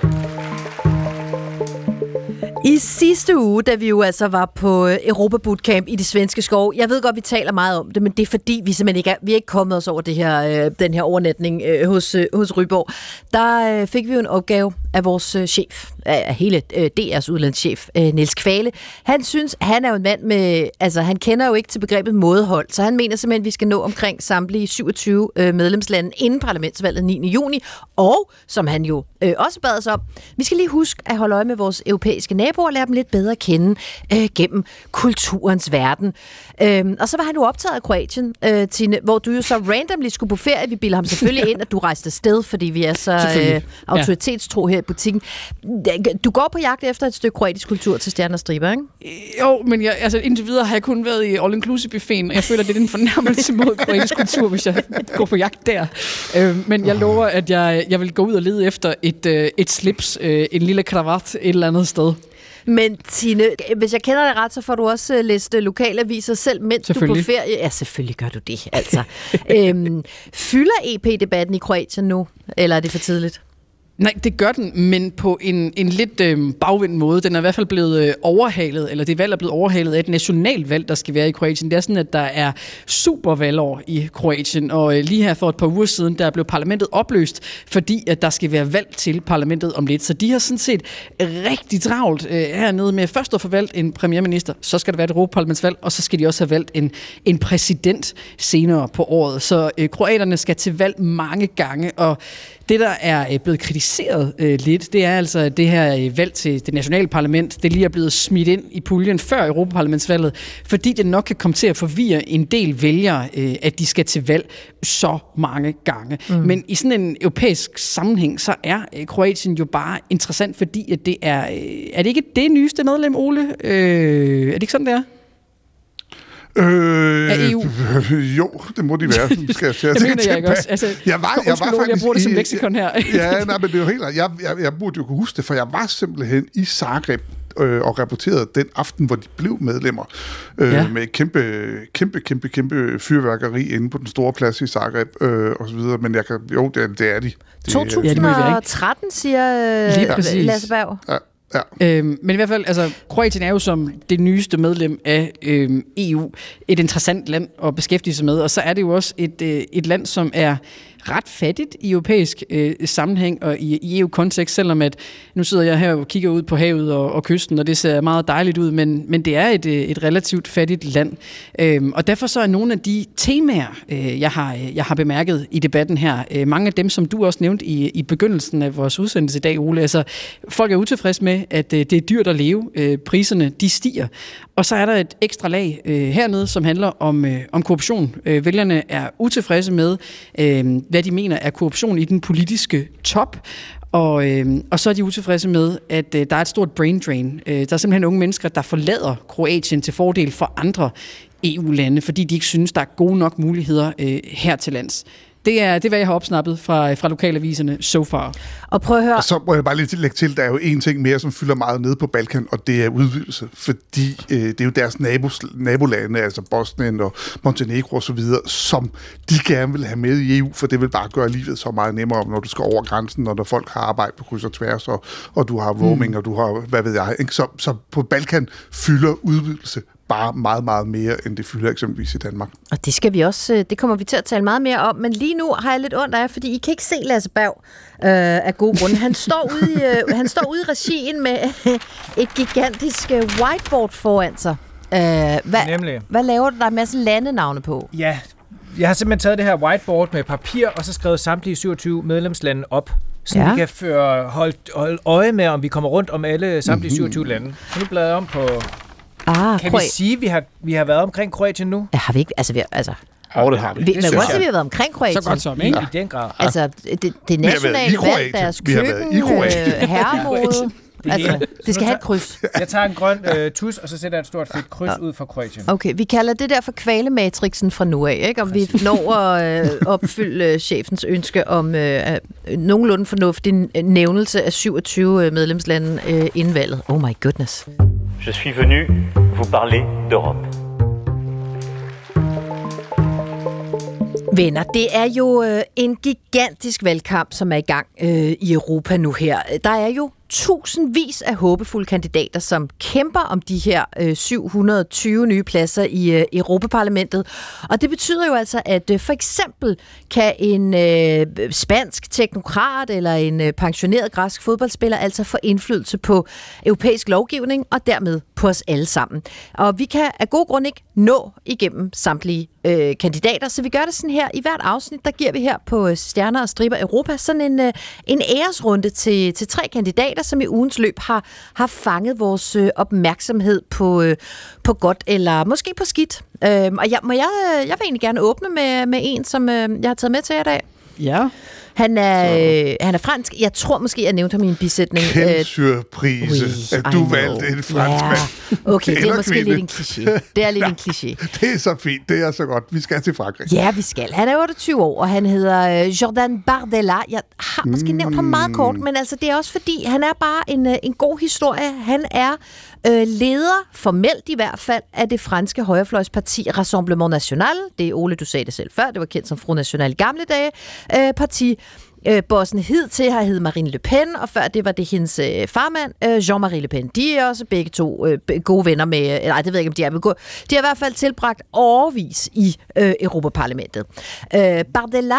I sidste uge, da vi jo altså var på Europa Bootcamp i de svenske skove, jeg ved godt, vi taler meget om det, men det er fordi, vi simpelthen ikke er, vi er ikke kommet os over det her, den her overnatning hos, hos Ryborg. Der fik vi jo en opgave af vores chef, af hele D R's udlandschef, Niels Kvale. Han synes, han er jo en mand med, altså han kender jo ikke til begrebet mådehold, så han mener simpelthen, at vi skal nå omkring samtlige syvogtyve medlemslande inden parlamentsvalget niende juni, og som han jo også bad os om, vi skal lige huske at holde øje med vores europæiske naboer og lære dem lidt bedre at kende øh, gennem kulturens verden. Øhm, og så var han jo optaget af Kroatien, øh, Tine, hvor du jo så randomly skulle på ferie. Vi bilder ham selvfølgelig ind, at du rejste afsted, fordi vi er så øh, autoritetstro her i butikken. Du går på jagt efter et stykke kroatisk kultur til stjerner og striber, ikke? Jo, men jeg, altså, indtil videre har jeg kun været i all-inclusive-buffeten, og jeg føler, det er en fornærmelse mod kroatisk kultur, hvis jeg går på jagt der. Øh, men jeg lover, at jeg, jeg vil gå ud og lede efter et, øh, et slips, øh, en lille kravat et eller andet sted. Men Tine, hvis jeg kender dig ret, så får du også læst lokalaviser selv, mens du er på ferie. Ja, selvfølgelig gør du det, altså. øhm, fylder E P-debatten i Kroatien nu, eller er det for tidligt? Nej, det gør den, men på en, en lidt øh, bagvendt måde. Den er i hvert fald blevet øh, overhalet, eller det valg er blevet overhalet af et nationalvalg, der skal være i Kroatien. Det er sådan, at der er supervalgår i Kroatien, og øh, lige her for et par uger siden, der blev parlamentet opløst, fordi at der skal være valg til parlamentet om lidt. Så de har sådan set rigtig travlt øh, hernede med først at få valgt en premierminister, så skal der være et europaparlamentsvalg, og så skal de også have valgt en, en præsident senere på året. Så øh, kroaterne skal til valg mange gange, og det, der er blevet kritiseret øh, lidt, det er altså, at det her valg til det nationale parlament, det lige er blevet smidt ind i puljen før Europaparlamentsvalget, fordi det nok kan komme til at forvirre en del vælgere, øh, at de skal til valg så mange gange. Mm. Men i sådan en europæisk sammenhæng, så er øh, Kroatien jo bare interessant, fordi at det er, øh, er det ikke det nyeste medlem, Ole? Øh, er det ikke sådan, det er? Øh, af E U? Øh, jo, det må de være. Skal jeg, jeg, jeg mener jeg ikke også. Altså, jeg var, jeg var faktisk jeg bruger det som leksikon her. ja, nej, men det er jo helt jeg, jeg, jeg burde jo kunne huske det, for jeg var simpelthen i Zagreb øh, og rapporterede den aften, hvor de blev medlemmer, øh, ja. med kæmpe, kæmpe, kæmpe, kæmpe fyrværkeri inde på den store plads i Zagreb øh, og så videre. Men jeg kan, jo, det, det er de. Det, to tusind og tretten, siger øh, Lasse Berg. Ja. Ja. Øhm, men i hvert fald, altså, Kroatien er jo som det nyeste medlem af øhm, E U et interessant land at beskæftige sig med, og så er det jo også et, øh, et land, som er ret fattigt i europæisk øh, sammenhæng og i, i E U-kontekst, selvom at nu sidder jeg her og kigger ud på havet og, og kysten, og det ser meget dejligt ud, men, men det er et, et relativt fattigt land. Øhm, og derfor så er nogle af de temaer, øh, jeg, har, jeg har bemærket i debatten her, øh, mange af dem, som du også nævnte i, i begyndelsen af vores udsendelse i dag, Ole, altså folk er utilfredse med, at øh, det er dyrt at leve, øh, priserne de stiger, og så er der et ekstra lag øh, hernede, som handler om, øh, om korruption. Øh, vælgerne er utilfredse med, øh, hvad de mener er korruption i den politiske top, og, øh, og så er de utilfredse med, at øh, der er et stort brain drain. Øh, der er simpelthen unge mennesker, der forlader Kroatien til fordel for andre E U-lande, fordi de ikke synes, der er gode nok muligheder øh, her til lands. Det er, det er, hvad jeg har opsnappet fra, fra lokalaviserne so far. Og prøv at høre... Og så må jeg bare lige lægge til, der er jo en ting mere, som fylder meget nede på Balkan, og det er udvidelse, fordi øh, det er jo deres nabos, nabolande, altså Bosnien og Montenegro og så videre, som de gerne vil have med i E U, for det vil bare gøre livet så meget nemmere, når du skal over grænsen, når der folk har arbejde på kryds og tværs, og, og du har roaming, mm. og du har, hvad ved jeg, ikke? Så, så på Balkan fylder udvidelse bare meget, meget mere, end det fylder eksempelvis i Danmark. Og det skal vi også, det kommer vi til at tale meget mere om, men lige nu har jeg lidt ondt af, fordi I kan ikke se Lasse Berg øh, af gode grunde. Han står ude i, øh, han står ude i regien med et gigantisk whiteboard foran sig. Øh, hvad, hvad laver du? Der er en masse landenavne på. Ja, jeg har simpelthen taget det her whiteboard med papir, og så skrevet samtlige syvogtyve medlemslande op, så ja. vi kan føre, holde, holde øje med, om vi kommer rundt om alle samtlige mm-hmm. syvogtyve lande. Så nu bladrer jeg om på... Ah, kan Kroat... vi sige, at vi har, vi har været omkring Kroatien nu? Ja, har vi ikke? Altså, vi har, altså... Ja, det har vi. vi men også, at vi har været omkring Kroatien. Så godt som, ikke? Ja. I den grad. Altså, det, det nationale valg, deres køkken, øh, herremode... Altså, det skal have et kryds. Jeg tager en grøn øh, tus, og så sætter jeg et stort fedt kryds ja. ud for Kroatien. Okay, vi kalder det der for kvalematrixen fra nu af, ikke? Om Præcis. vi når at øh, opfylde øh, chefens ønske om øh, nogenlunde fornuftig nævnelse af syvogtyve øh, medlemslande øh, inden valget. Oh my goodness. Je suis venu vous parler d'Europe. Venner, det er jo øh, en gigantisk valgkamp, som er i gang øh, i Europa nu her. Der er jo tusindvis af håbefulde kandidater, som kæmper om de her øh, syv hundrede og tyve nye pladser i øh, Europaparlamentet. Og det betyder jo altså, at øh, for eksempel kan en øh, spansk teknokrat eller en øh, pensioneret græsk fodboldspiller altså få indflydelse på europæisk lovgivning og dermed på os alle sammen. Og vi kan af god grund ikke nå igennem samtlige øh, kandidater, så vi gør det sådan her. I hvert afsnit, der giver vi her på Stjerner og Striber Europa sådan en, øh, en æresrunde til, til tre kandidater, som i ugens løb har, har fanget vores øh, opmærksomhed på, øh, på godt eller måske på skidt. Øh, og jeg, må jeg, jeg vil egentlig gerne åbne med, med en, som øh, jeg har taget med til i dag. Ja. Han er, øh, han er fransk. Jeg tror måske, jeg nævnte ham i en bisætning. Kæmpe surprise, oui, at du valgte en fransk mand. Ja. Okay, det er måske kvinde. lidt en kliché. Det er lidt ja, en kliché. Det er så fint, det er så godt. Vi skal til Frankrig. Ja, vi skal. Han er otteogtyve år, og han hedder Jordan Bardella. Jeg har måske mm. nævnt ham meget kort, men altså det er også fordi, han er bare en, en god historie. Han er øh, leder, formelt i hvert fald, af det franske højrefløjsparti Rassemblement National. Det er Ole, du sagde det selv før. Det var kendt som Front National i gamle dage. Øh, parti Øh, bossen hidtil har heddet Marine Le Pen, og før det var det hendes øh, farmand, øh, Jean-Marie Le Pen. De er også begge to øh, gode venner med, øh, nej, det ved jeg ikke, om de er, men gode. De har i hvert fald tilbragt årevis i øh, Europaparlamentet. Øh, Bardella,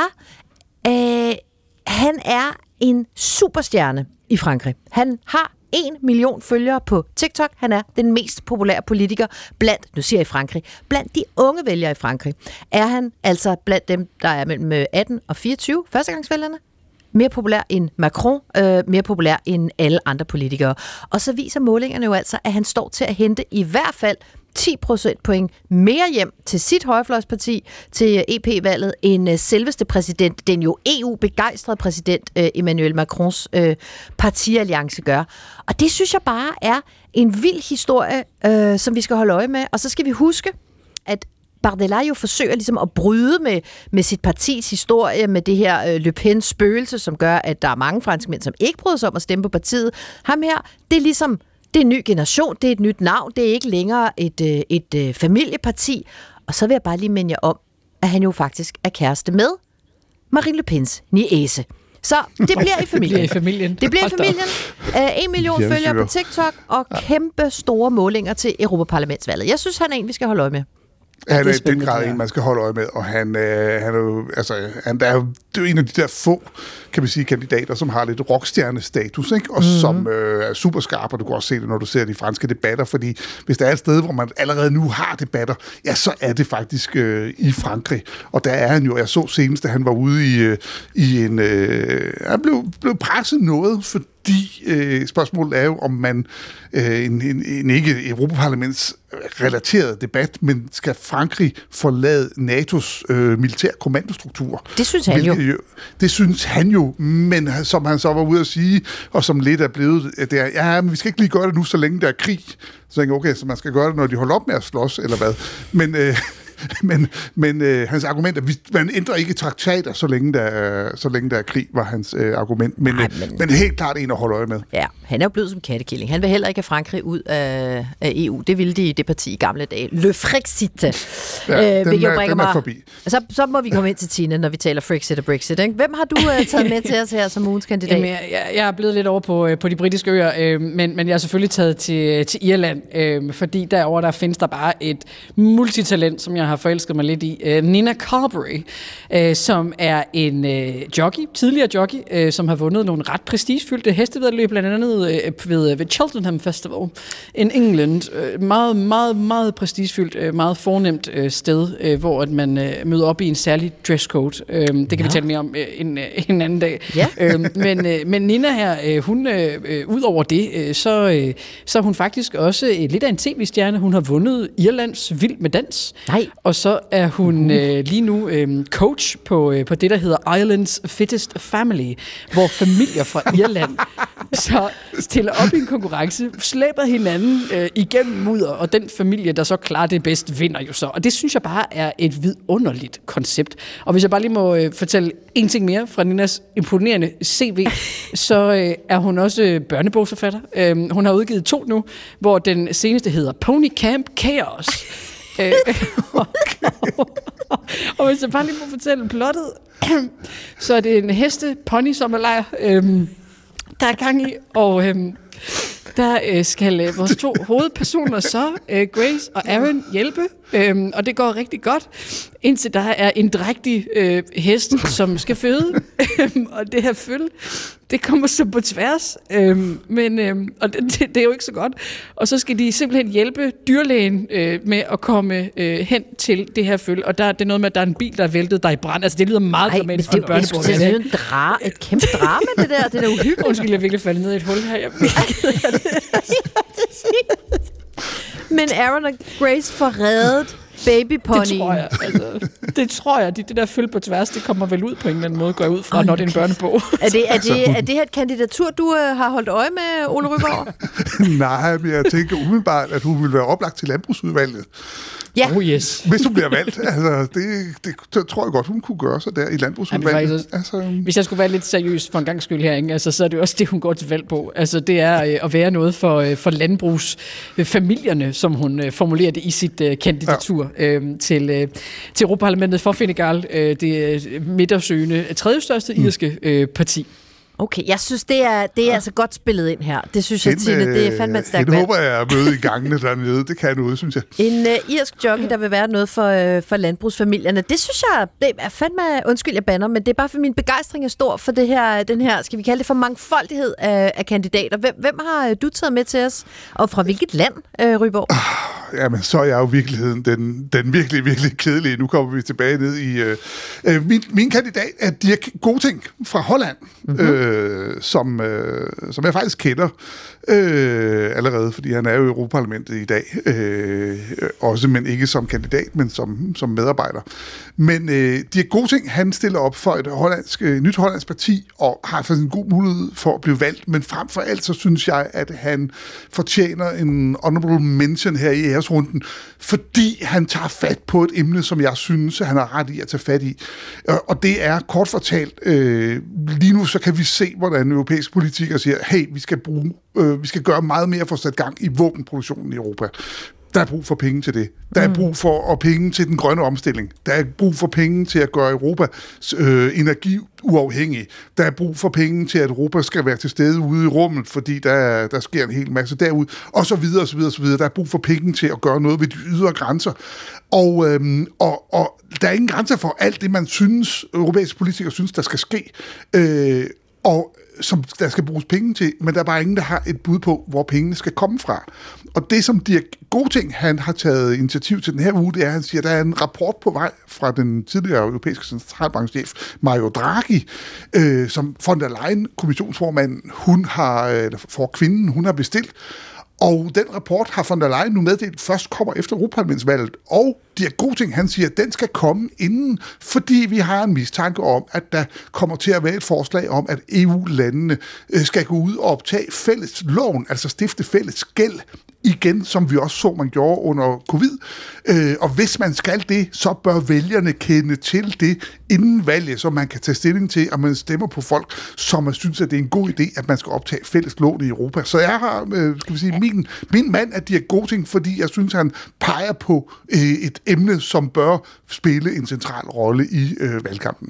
øh, han er en superstjerne i Frankrig. Han har en million følgere på TikTok. Han er den mest populære politiker blandt, nu siger jeg i Frankrig, blandt de unge vælgere i Frankrig. Er han altså blandt dem, der er mellem atten og fireogtyve, førstegangsvælgerne? Mere populær end Macron, øh, mere populær end alle andre politikere. Og så viser målingerne jo altså, at han står til at hente i hvert fald ti procentpoint mere hjem til sit højrefløjsparti til E P-valget, end selveste præsident, den jo E U-begejstrede præsident Emmanuel Macrons øh, partialliance gør. Og det synes jeg bare er en vild historie, øh, som vi skal holde øje med. Og så skal vi huske, at Bardella jo forsøger ligesom at bryde med, med sit partis historie, med det her øh, Le Pen spøgelse, som gør, at der er mange franskmænd, som ikke bryder sig om at stemme på partiet. Ham her, det er ligesom det er en ny generation, det er et nyt navn, det er ikke længere et, øh, et øh, familieparti. Og så vil jeg bare lige minde jer om, at han jo faktisk er kæreste med Marine Le Pens niece. Så det bliver i familien. Det bliver i familien. Det bliver i familien. Uh, en million følgere på TikTok og kæmpe store målinger til Europaparlamentsvalget. Jeg synes, han er en, vi skal holde øje med. Han er i den grad en, man skal holde øje med, og han, øh, han er jo, altså, han der er jo, det er jo en af de der få, kan vi sige, kandidater, som har lidt rockstjernestatus, ikke? Og mm-hmm. som øh, er super skarp, og du kan også se det, når du ser de franske debatter, fordi hvis der er et sted, hvor man allerede nu har debatter, ja, så er det faktisk øh, i Frankrig. Og der er han jo, jeg så senest, at han var ude i, øh, i en, øh, han blev, blev presset noget, for De øh, spørgsmålet er jo, om man øh, en, en, en ikke Europaparlaments relateret debat, men skal Frankrig forlade N A T O's øh, militær kommandostruktur? Det synes han Hvilket, jo. Det synes han jo, men som han så var ude at sige, og som lidt er blevet, det er, ja, men vi skal ikke lige gøre det nu, så længe der er krig. Så tænker jeg, okay, så man skal gøre det, når de holder op med at slås, eller hvad? Men... Øh, Men, men øh, hans argument er, at man ændrer ikke traktater, så længe der er, så længe der er krig, var hans øh, argument. Men, Ej, men, men helt klart en at holde øje med. Ja, han er jo blevet som kattekilling. Han vil heller ikke have Frankrig ud af, af E U. Det ville de i det parti i gamle dage. Le Frexit. Ja, øh, den, er, den er mig. forbi. Så, så må vi komme ind til Tine, når vi taler Frexit og Brexit. Ikke? Hvem har du uh, taget med til os her som ugens kandidat? Jamen, jeg, jeg, jeg er blevet lidt over på, på de britiske øer, øh, men, men jeg er selvfølgelig taget til, til Irland, øh, fordi derovre der findes der bare et multitalent, som jeg har forelsket mig lidt i. Nina Carberry, øh, som er en øh, jockey, tidligere jockey, øh, som har vundet nogle ret prestigefyldte hestevæddeløb, blandt andet øh, ved, ved Cheltenham Festival in England. Øh, meget, meget, meget prestigefyldt, øh, meget fornemt øh, sted, øh, hvor at man øh, møder op i en særlig dresscode. Øh, det kan ja. vi tale mere om øh, en, øh, en anden dag. Ja. øh, men, øh, men Nina her, øh, hun, øh, ud over det, øh, så, øh, så er hun faktisk også øh, lidt af en tv-stjerne. Hun har vundet Irlands Vild med Dans. Nej. Og så er hun øh, lige nu øh, coach på, øh, på det, der hedder Ireland's Fittest Family, hvor familier fra Irland så stiller op i en konkurrence, slæber hinanden øh, igennem mudder, og den familie, der så klarer det bedst, vinder jo så. Og det synes jeg bare er et vidunderligt koncept. Og hvis jeg bare lige må øh, fortælle en ting mere fra Ninas imponerende C V, så øh, er hun også øh, børnebogsforfatter. Øh, hun har udgivet to nu, hvor den seneste hedder Pony Camp Chaos. Okay. og, og, og hvis jeg bare lige må fortælle plottet, så er det en heste-pony-sommerlejr, øhm, der er gang i, og øhm, der øh, skal øh, vores to hovedpersoner så, øh, Grace og Aaron, hjælpe, øhm, og det går rigtig godt, indtil der er en drægtig øh, hest, som skal føde, og det her følge, det kommer så på tværs, øhm, men, øhm, og det, det, det er jo ikke så godt. Og så skal de simpelthen hjælpe dyrlægen øh, med at komme øh, hen til det her følge, og der, det er noget med, at der er en bil, der er væltet, der er i brand. Altså, det lyder meget Ej, dramatisk for en børnebog. Det er jo en dra- et kæmpe drama, det der. Det er da uhyggeligt. Undskyld, jeg virkelig faldet ned i et hul her. Jeg Men Aaron og Grace får reddet babyponyen. Det tror jeg. Altså, det tror jeg. Det, det der følge på tværs, det kommer vel ud på en eller anden måde, går jeg ud fra, okay. Når det er en børnebog. Er det, er det, er det her et kandidatur, du uh, har holdt øje med, Ole Rygaard? Nej, men jeg tænker umiddelbart, at hun vil være oplagt til landbrugsudvalget. Ja. Oh yes. Hvis hun bliver valgt. Altså, det, det, det tror jeg godt, hun kunne gøre sig der i landbrugsudvalget. Faktisk, altså, hvis jeg skulle være lidt seriøs for en gang skyld herinde, altså, så er det også det, hun går til valg på. Altså, det er øh, at være noget for, øh, for landbrugsfamilierne, som hun øh, formulerer det i sit øh, kandidatur. øh, til, øh, til Europaparlamentet for Fine Gael, øh, det midtersøgende tredje største irske øh, parti. Okay, jeg synes, det er, det er altså godt spillet ind her. Det synes jeg, Tine, det er fandme et stærkt valg. Jeg håber, jeg er møde i gangene dernede. Det kan noget, synes jeg. En uh, irsk jockey, der vil være noget for, uh, for landbrugsfamilierne. Det synes jeg, det er fandme, undskyld, jeg bander, men det er bare for min begejstring er stor for det her, den her, skal vi kalde det for mangfoldighed af, af kandidater. Hvem, hvem har du taget med til os? Og fra hvilket land, uh, Ryborg? Oh, jamen, så er jeg jo i virkeligheden den, den virkelig, virkelig kedelige. Nu kommer vi tilbage ned i... Uh, uh, min, min kandidat er Dirk Goting fra Holland. Mm-hmm. Uh, Øh, som, øh, som jeg faktisk kender øh, allerede, fordi han er jo i Europaparlamentet i dag, øh, også, men ikke som kandidat, men som, som medarbejder. Men øh, Dirk Goting, han stiller op for et hollandsk, øh, nyt hollandsk parti, og har faktisk en god mulighed for at blive valgt, men frem for alt, så synes jeg, at han fortjener en honorable mention her i æresrunden, fordi han tager fat på et emne, som jeg synes, han har ret i at tage fat i. Og det er kort fortalt, øh, lige nu så kan vi se, hvordan europæiske politikere siger, hey, vi skal bruge, øh, vi skal gøre meget mere for at sætte gang i våbenproduktionen i Europa. Der er brug for penge til det. Der er brug for og penge til den grønne omstilling. Der er brug for penge til at gøre Europa øh, energiuafhængig. Der er brug for penge til, at Europa skal være til stede ude i rummet, fordi der, der sker en hel masse derude, og så videre, og så videre, og så videre. Der er brug for penge til at gøre noget ved de ydre grænser. Og, øhm, og, og der er ingen grænser for alt det, man synes, europæiske politikere synes, der skal ske. Øh, og som der skal bruges penge til, men der er bare ingen, der har et bud på, hvor pengene skal komme fra. Og det, som Dirk Goting, han har taget initiativ til den her uge, det er, at han siger, at der er en rapport på vej fra den tidligere europæiske centralbankchef Mario Draghi, øh, som von der Leyen, kommissionsformanden, hun har, eller for kvinden, hun har bestilt. Og den rapport har von der Leyen nu meddelt først kommer efter Europaparlamentsvalget. Og Dirk Goting, han siger, at den skal komme inden, fordi vi har en mistanke om, at der kommer til at være et forslag om, at E U-landene skal gå ud og optage fælles lån, altså stifte fælles gæld igen, som vi også så, man gjorde under covid. Øh, og hvis man skal det, så bør vælgerne kende til det inden valget, så man kan tage stilling til, at man stemmer på folk, som man synes, at det er en god idé, at man skal optage fælles lån i Europa. Så jeg har, øh, skal vi sige, min, min mand er Dirk Goting, fordi jeg synes, han peger på øh, et emne, som bør spille en central rolle i øh, valgkampen.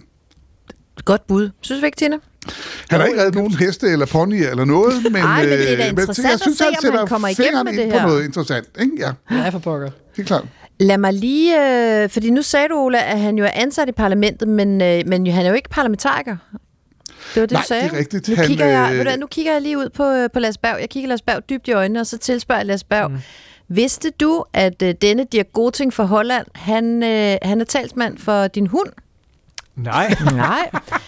Godt bud. Synes vi ikke, Tina? Han har ikke reddet nogen heste eller pony eller noget, men, Ej, men det er da interessant jeg synes, at se, om han kommer igennem med det her. På noget interessant, ikke? Ja. Ja, for pokker. Helt klart. Lad mig lige, øh, fordi nu sagde du, Ola, at han jo er ansat i parlamentet, men, øh, men han er jo ikke parlamentariker. Det var det, Nej, du sagde. det er rigtigt. Nu, han, kigger jeg, øh... ved du, nu kigger jeg lige ud på, på Lasse Berg. Jeg kigger Lasse Berg dybt i øjnene, og så tilspørger jeg Lasse Berg. Mm. Vidste du, at øh, denne Dirk Goting fra Holland, han, øh, han er talsmand for din hund? Nej. Nej.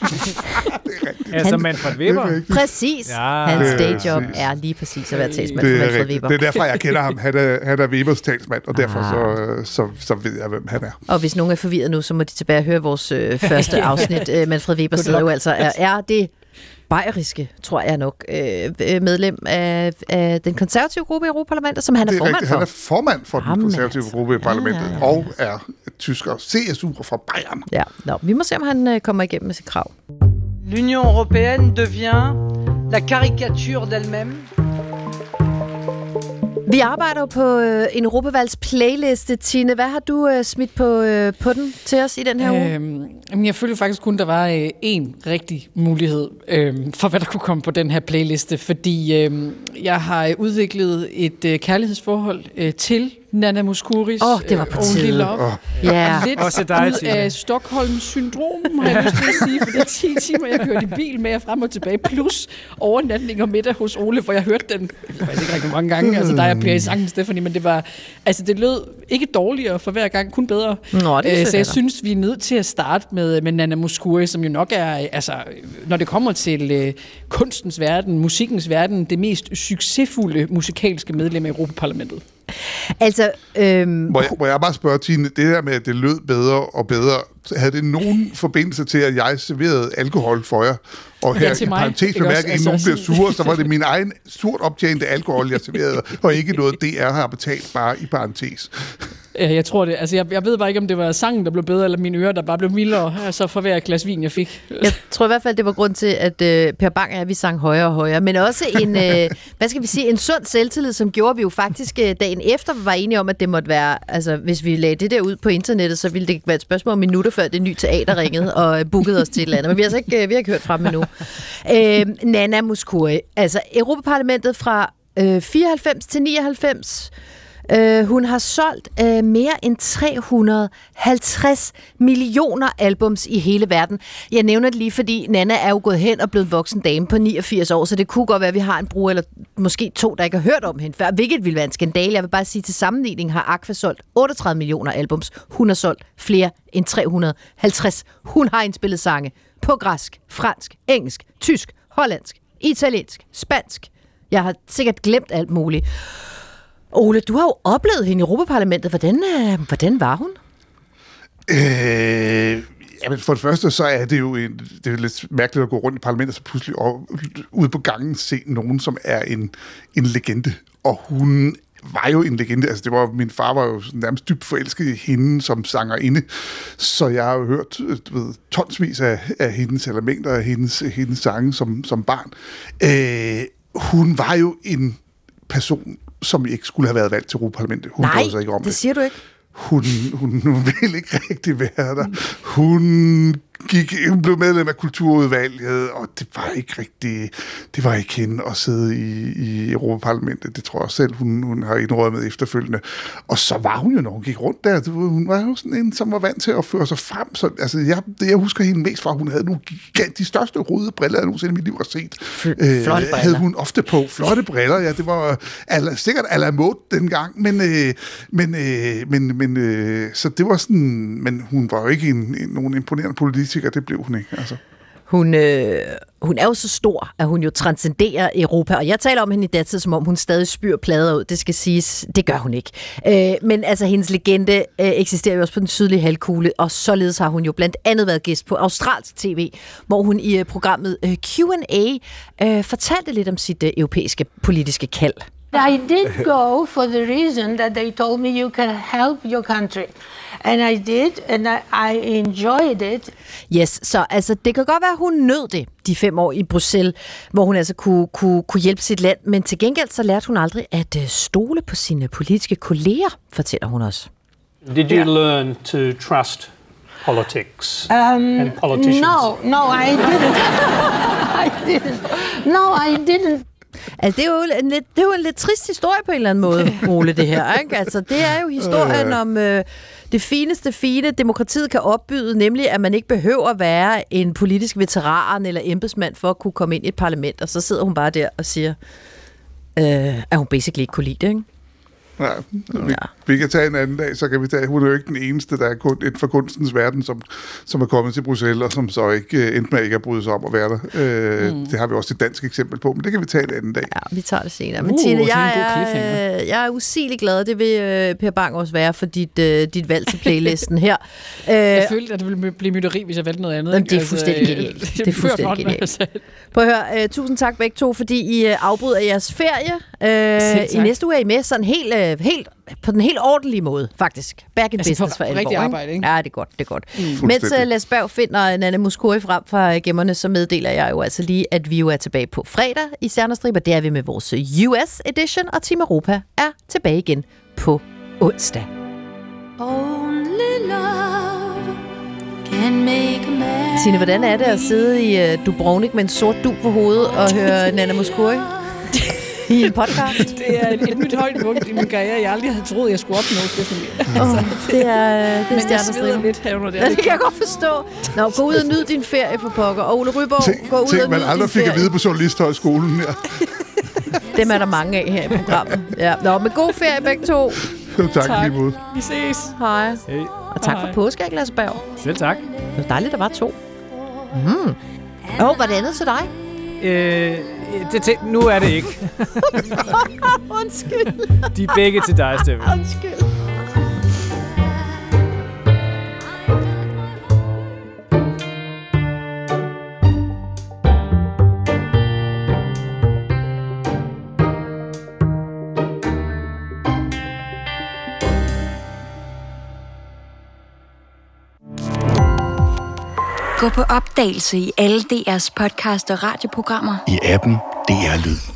Altså Manfred Weber. Præcis. Ja. Hans dayjob er lige præcis at være talsmand for Manfred Weber. Det er derfor, jeg kender ham. Han er, han er Webers talsmand, og derfor ah. så, så, så ved jeg, hvem han er. Og hvis nogen er forvirret nu, så må de tilbage og høre vores øh, første afsnit. Øh, Manfred Weber sidder jo altså er, er det bayeriske, tror jeg nok, øh, medlem af, af den konservative gruppe i Europaparlamentet, som han er, er formand rigtigt. for. Han er formand for Jamen, den konservative altså. gruppe i parlamentet, ja, ja, ja. og er tysker C S U'er fra Bayern. Ja, Nå, vi må se, om han øh, kommer igennem med sit krav. L'Union européenne devient la caricature d'elle-même. Vi arbejder jo på øh, en Europavalgs playliste. Tine, hvad har du øh, smidt på, øh, på den til os i den her uge? Øhm, jeg følte faktisk kun, der var øh, én rigtig mulighed øh, for, hvad der kunne komme på den her playliste, fordi øh, jeg har udviklet et øh, kærlighedsforhold øh, til Nana Mouskouris Åh, oh, det var på tide. Only Love. Oh. Yeah. Lidt Også dig, ud af Stockholm-syndrom, har jeg lyst til at sige, for det er ti timer, jeg kørte i bil med frem og tilbage, plus overnatning og middag hos Ole, hvor jeg hørte den, jeg ved ikke rigtig mange gange, altså der er Per i sangen, Stephanie, men det var, altså det lød ikke dårligere for hver gang, kun bedre. Nå, det øh, så jeg synes, vi er nødt til at starte med, med Nana Mouskouri, som jo nok er, altså når det kommer til øh, kunstens verden, musikkens verden, det mest succesfulde musikalske medlem af Europaparlamentet. Altså, øhm... må, jeg, må jeg bare spørge, Tine, det her med, at det lød bedre og bedre, havde det nogen forbindelse til, at jeg serverede alkohol for jer? Og her ja, i parentes bemærket, inden nogen bliver sure, så var det min egen surt optjente alkohol, jeg serverede, og ikke noget D R har betalt, bare i parentes. Jeg tror det. Altså, jeg, jeg ved bare ikke, om det var sangen, der blev bedre, eller mine ører, der bare blev mildere, altså for hver glas vin, jeg fik. Jeg tror i hvert fald, det var grund til, at øh, Per Bang og jeg, vi sang højere og højere. Men også en, øh, hvad skal vi sige, en sund selvtillid, som gjorde vi jo faktisk øh, dagen efter, var enige om, at det måtte være, altså hvis vi lagde det der ud på internettet, så ville det være et spørgsmål om minutter, før det nye teater ringede og øh, bookede os til et eller andet. Men vi har altså ikke, øh, vi har ikke hørt fra dem endnu. Øh, Nana Mouskouri, altså Europaparlamentet fra øh, fireoghalvfems til nioghalvfems. Uh, hun har solgt uh, mere end tre hundrede og halvtreds millioner albums i hele verden. Jeg nævner det lige, fordi Nana er jo gået hen og blevet voksen dame på niogfirs år, så det kunne godt være, at vi har en bruger eller måske to, der ikke har hørt om hende før, hvilket ville være en skandale. Jeg vil bare sige, til sammenligning har Aqua solgt otteogtredive millioner albums. Hun har solgt flere end tre hundrede og halvtreds. Hun har indspillet sange på græsk, fransk, engelsk, tysk, hollandsk, italiensk, spansk. Jeg har sikkert glemt alt muligt. Ole, du har jo oplevet hende i Europaparlamentet. Hvordan, øh, hvordan var hun? Øh, jamen for det første, så er det jo en, det er lidt mærkeligt at gå rundt i parlamentet, så pludselig og, ude på gangen se nogen, som er en, en legende. Og hun var jo en legende. Altså, det var, min far var jo nærmest dybt forelsket i hende som sangerinde, så jeg har jo hørt du ved, tonsvis af, af hendes, eller mængder af hendes, hendes sange som, som barn. Øh, hun var jo en person, som ikke skulle have været valgt til Europaparlamentet. Hun Nej, sig ikke om det siger du ikke. Hun, hun, hun ville ikke rigtig være der. Hun, gik, hun blev medlem af kulturudvalget, og det var ikke rigtig, det var ikke hende at sidde i, i Europaparlamentet. Det tror jeg selv, hun, hun har indrømmet efterfølgende. Og så var hun jo, når hun gik rundt der, hun var jo sådan en, som var vant til at føre sig frem. Så, altså, jeg, det, jeg husker hende mest fra, hun havde nogle gigant, de største røde briller, jeg nogensinde i mit liv har set. Flotte briller. Havde hun ofte på. Flotte briller, ja, det var alla, sikkert à la mode dengang, men, øh, men, øh, men, men øh, så det var sådan, men hun var jo ikke en, en, nogen imponerende politiker, det blev hun ikke, altså. Hun, øh, hun er jo så stor, at hun jo transcenderer Europa, og jeg taler om hende i datid, som om hun stadig spyr plader ud, det skal siges, det gør hun ikke. Øh, men altså, hendes legende øh, eksisterer jo også på den sydlige halvkugle, og således har hun jo blandt andet været gæst på australsk tv, hvor hun i øh, programmet øh, Q and A øh, fortalte lidt om sit øh, europæiske politiske kald. I did go for the reason that they told me you can help your country. And I did, and I, I enjoyed it. Yes, så altså, det kan godt være, at hun nød det, de fem år i Bruxelles, hvor hun altså kunne, kunne, kunne hjælpe sit land, men til gengæld så lærte hun aldrig at uh, stole på sine politiske kolleger, fortæller hun også. Did you yeah. learn to trust politics um, and politicians? No, no, I didn't. I didn't. No, I didn't. Altså, det er jo en lidt, det er jo en lidt trist historie på en eller anden måde, Ole, det her, ikke? Altså, det er jo historien om øh, det fineste fine, demokratiet kan opbyde, nemlig at man ikke behøver at være en politisk veteran eller embedsmand for at kunne komme ind i et parlament, og så sidder hun bare der og siger, øh, at hun basically ikke kunne lide det, ikke? Ja, vi, ja. vi kan tage en anden dag, så kan vi tage, hun er jo ikke den eneste, der er kun inden for kunstens verden, som, som er kommet til Bruxelles, og som så ikke uh, endte med ikke at bryde sig om at være der. Uh, mm. Det har vi også et dansk eksempel på, men det kan vi tage en anden dag. Ja, vi tager det senere. Men uh, Tine, jeg er, jeg er usigeligt glad, det vil uh, Per Bang også være for dit, uh, dit valg til playlisten her. Uh, jeg følte, at det ville blive mytteri, hvis jeg valgte noget andet. Jamen, det er fuldstændig genialt. Altså, det er fuldstændig genialt. Prøv at høre, uh, tusind tak begge to, fordi I uh, afbryder jeres ferie. Uh, I næste uge er I med sådan helt helt på den helt ordentlige måde, faktisk. Back in altså business for alvor. Rigtig arbejde, ikke? Ja, det er godt, det er godt. Mm. Mens uh, Lasse Berg finder Nana Mouskouri frem fra gemmerne, så meddeler jeg jo altså lige, at vi jo er tilbage på fredag i Stjernestriber. Det er vi med vores U S edition, og Team Europa er tilbage igen på onsdag. Only love can make a man. Tine, hvordan er det at sidde i uh, Dubrovnik med en sort du på hovedet og høre Nana Mouskouri i en podcast? Det er et nyt højdepunkt i min karriere. Jeg aldrig havde troet, jeg skulle opnå det. Oh, det er, det er stjernestriber. lidt herunder der. Ja, det kan jeg godt forstå. Nå, gå ud og nyd din ferie for pokker. Og Ole Ryborg, tænk, gå ud tænk, og nyd man aldrig fik ferie. at vide på journalisthøjskolen her. Dem er der mange af her i programmet. Ja. Nå, men god ferie begge to. Jo, tak, tak. Lige måde. Vi ses. Hej. Hey. Og tak Hej. for påskeæg, Lasse Berg. Selv tak. Det var dejligt, der var to. Mm. Åh, oh, var det andet til dig? Øh, det til, nu er det ikke. Undskyld. De er begge til dig, Steffen. Undskyld. Gå på opdagelse i alle D R's podcast og radioprogrammer. I appen D R Lyd.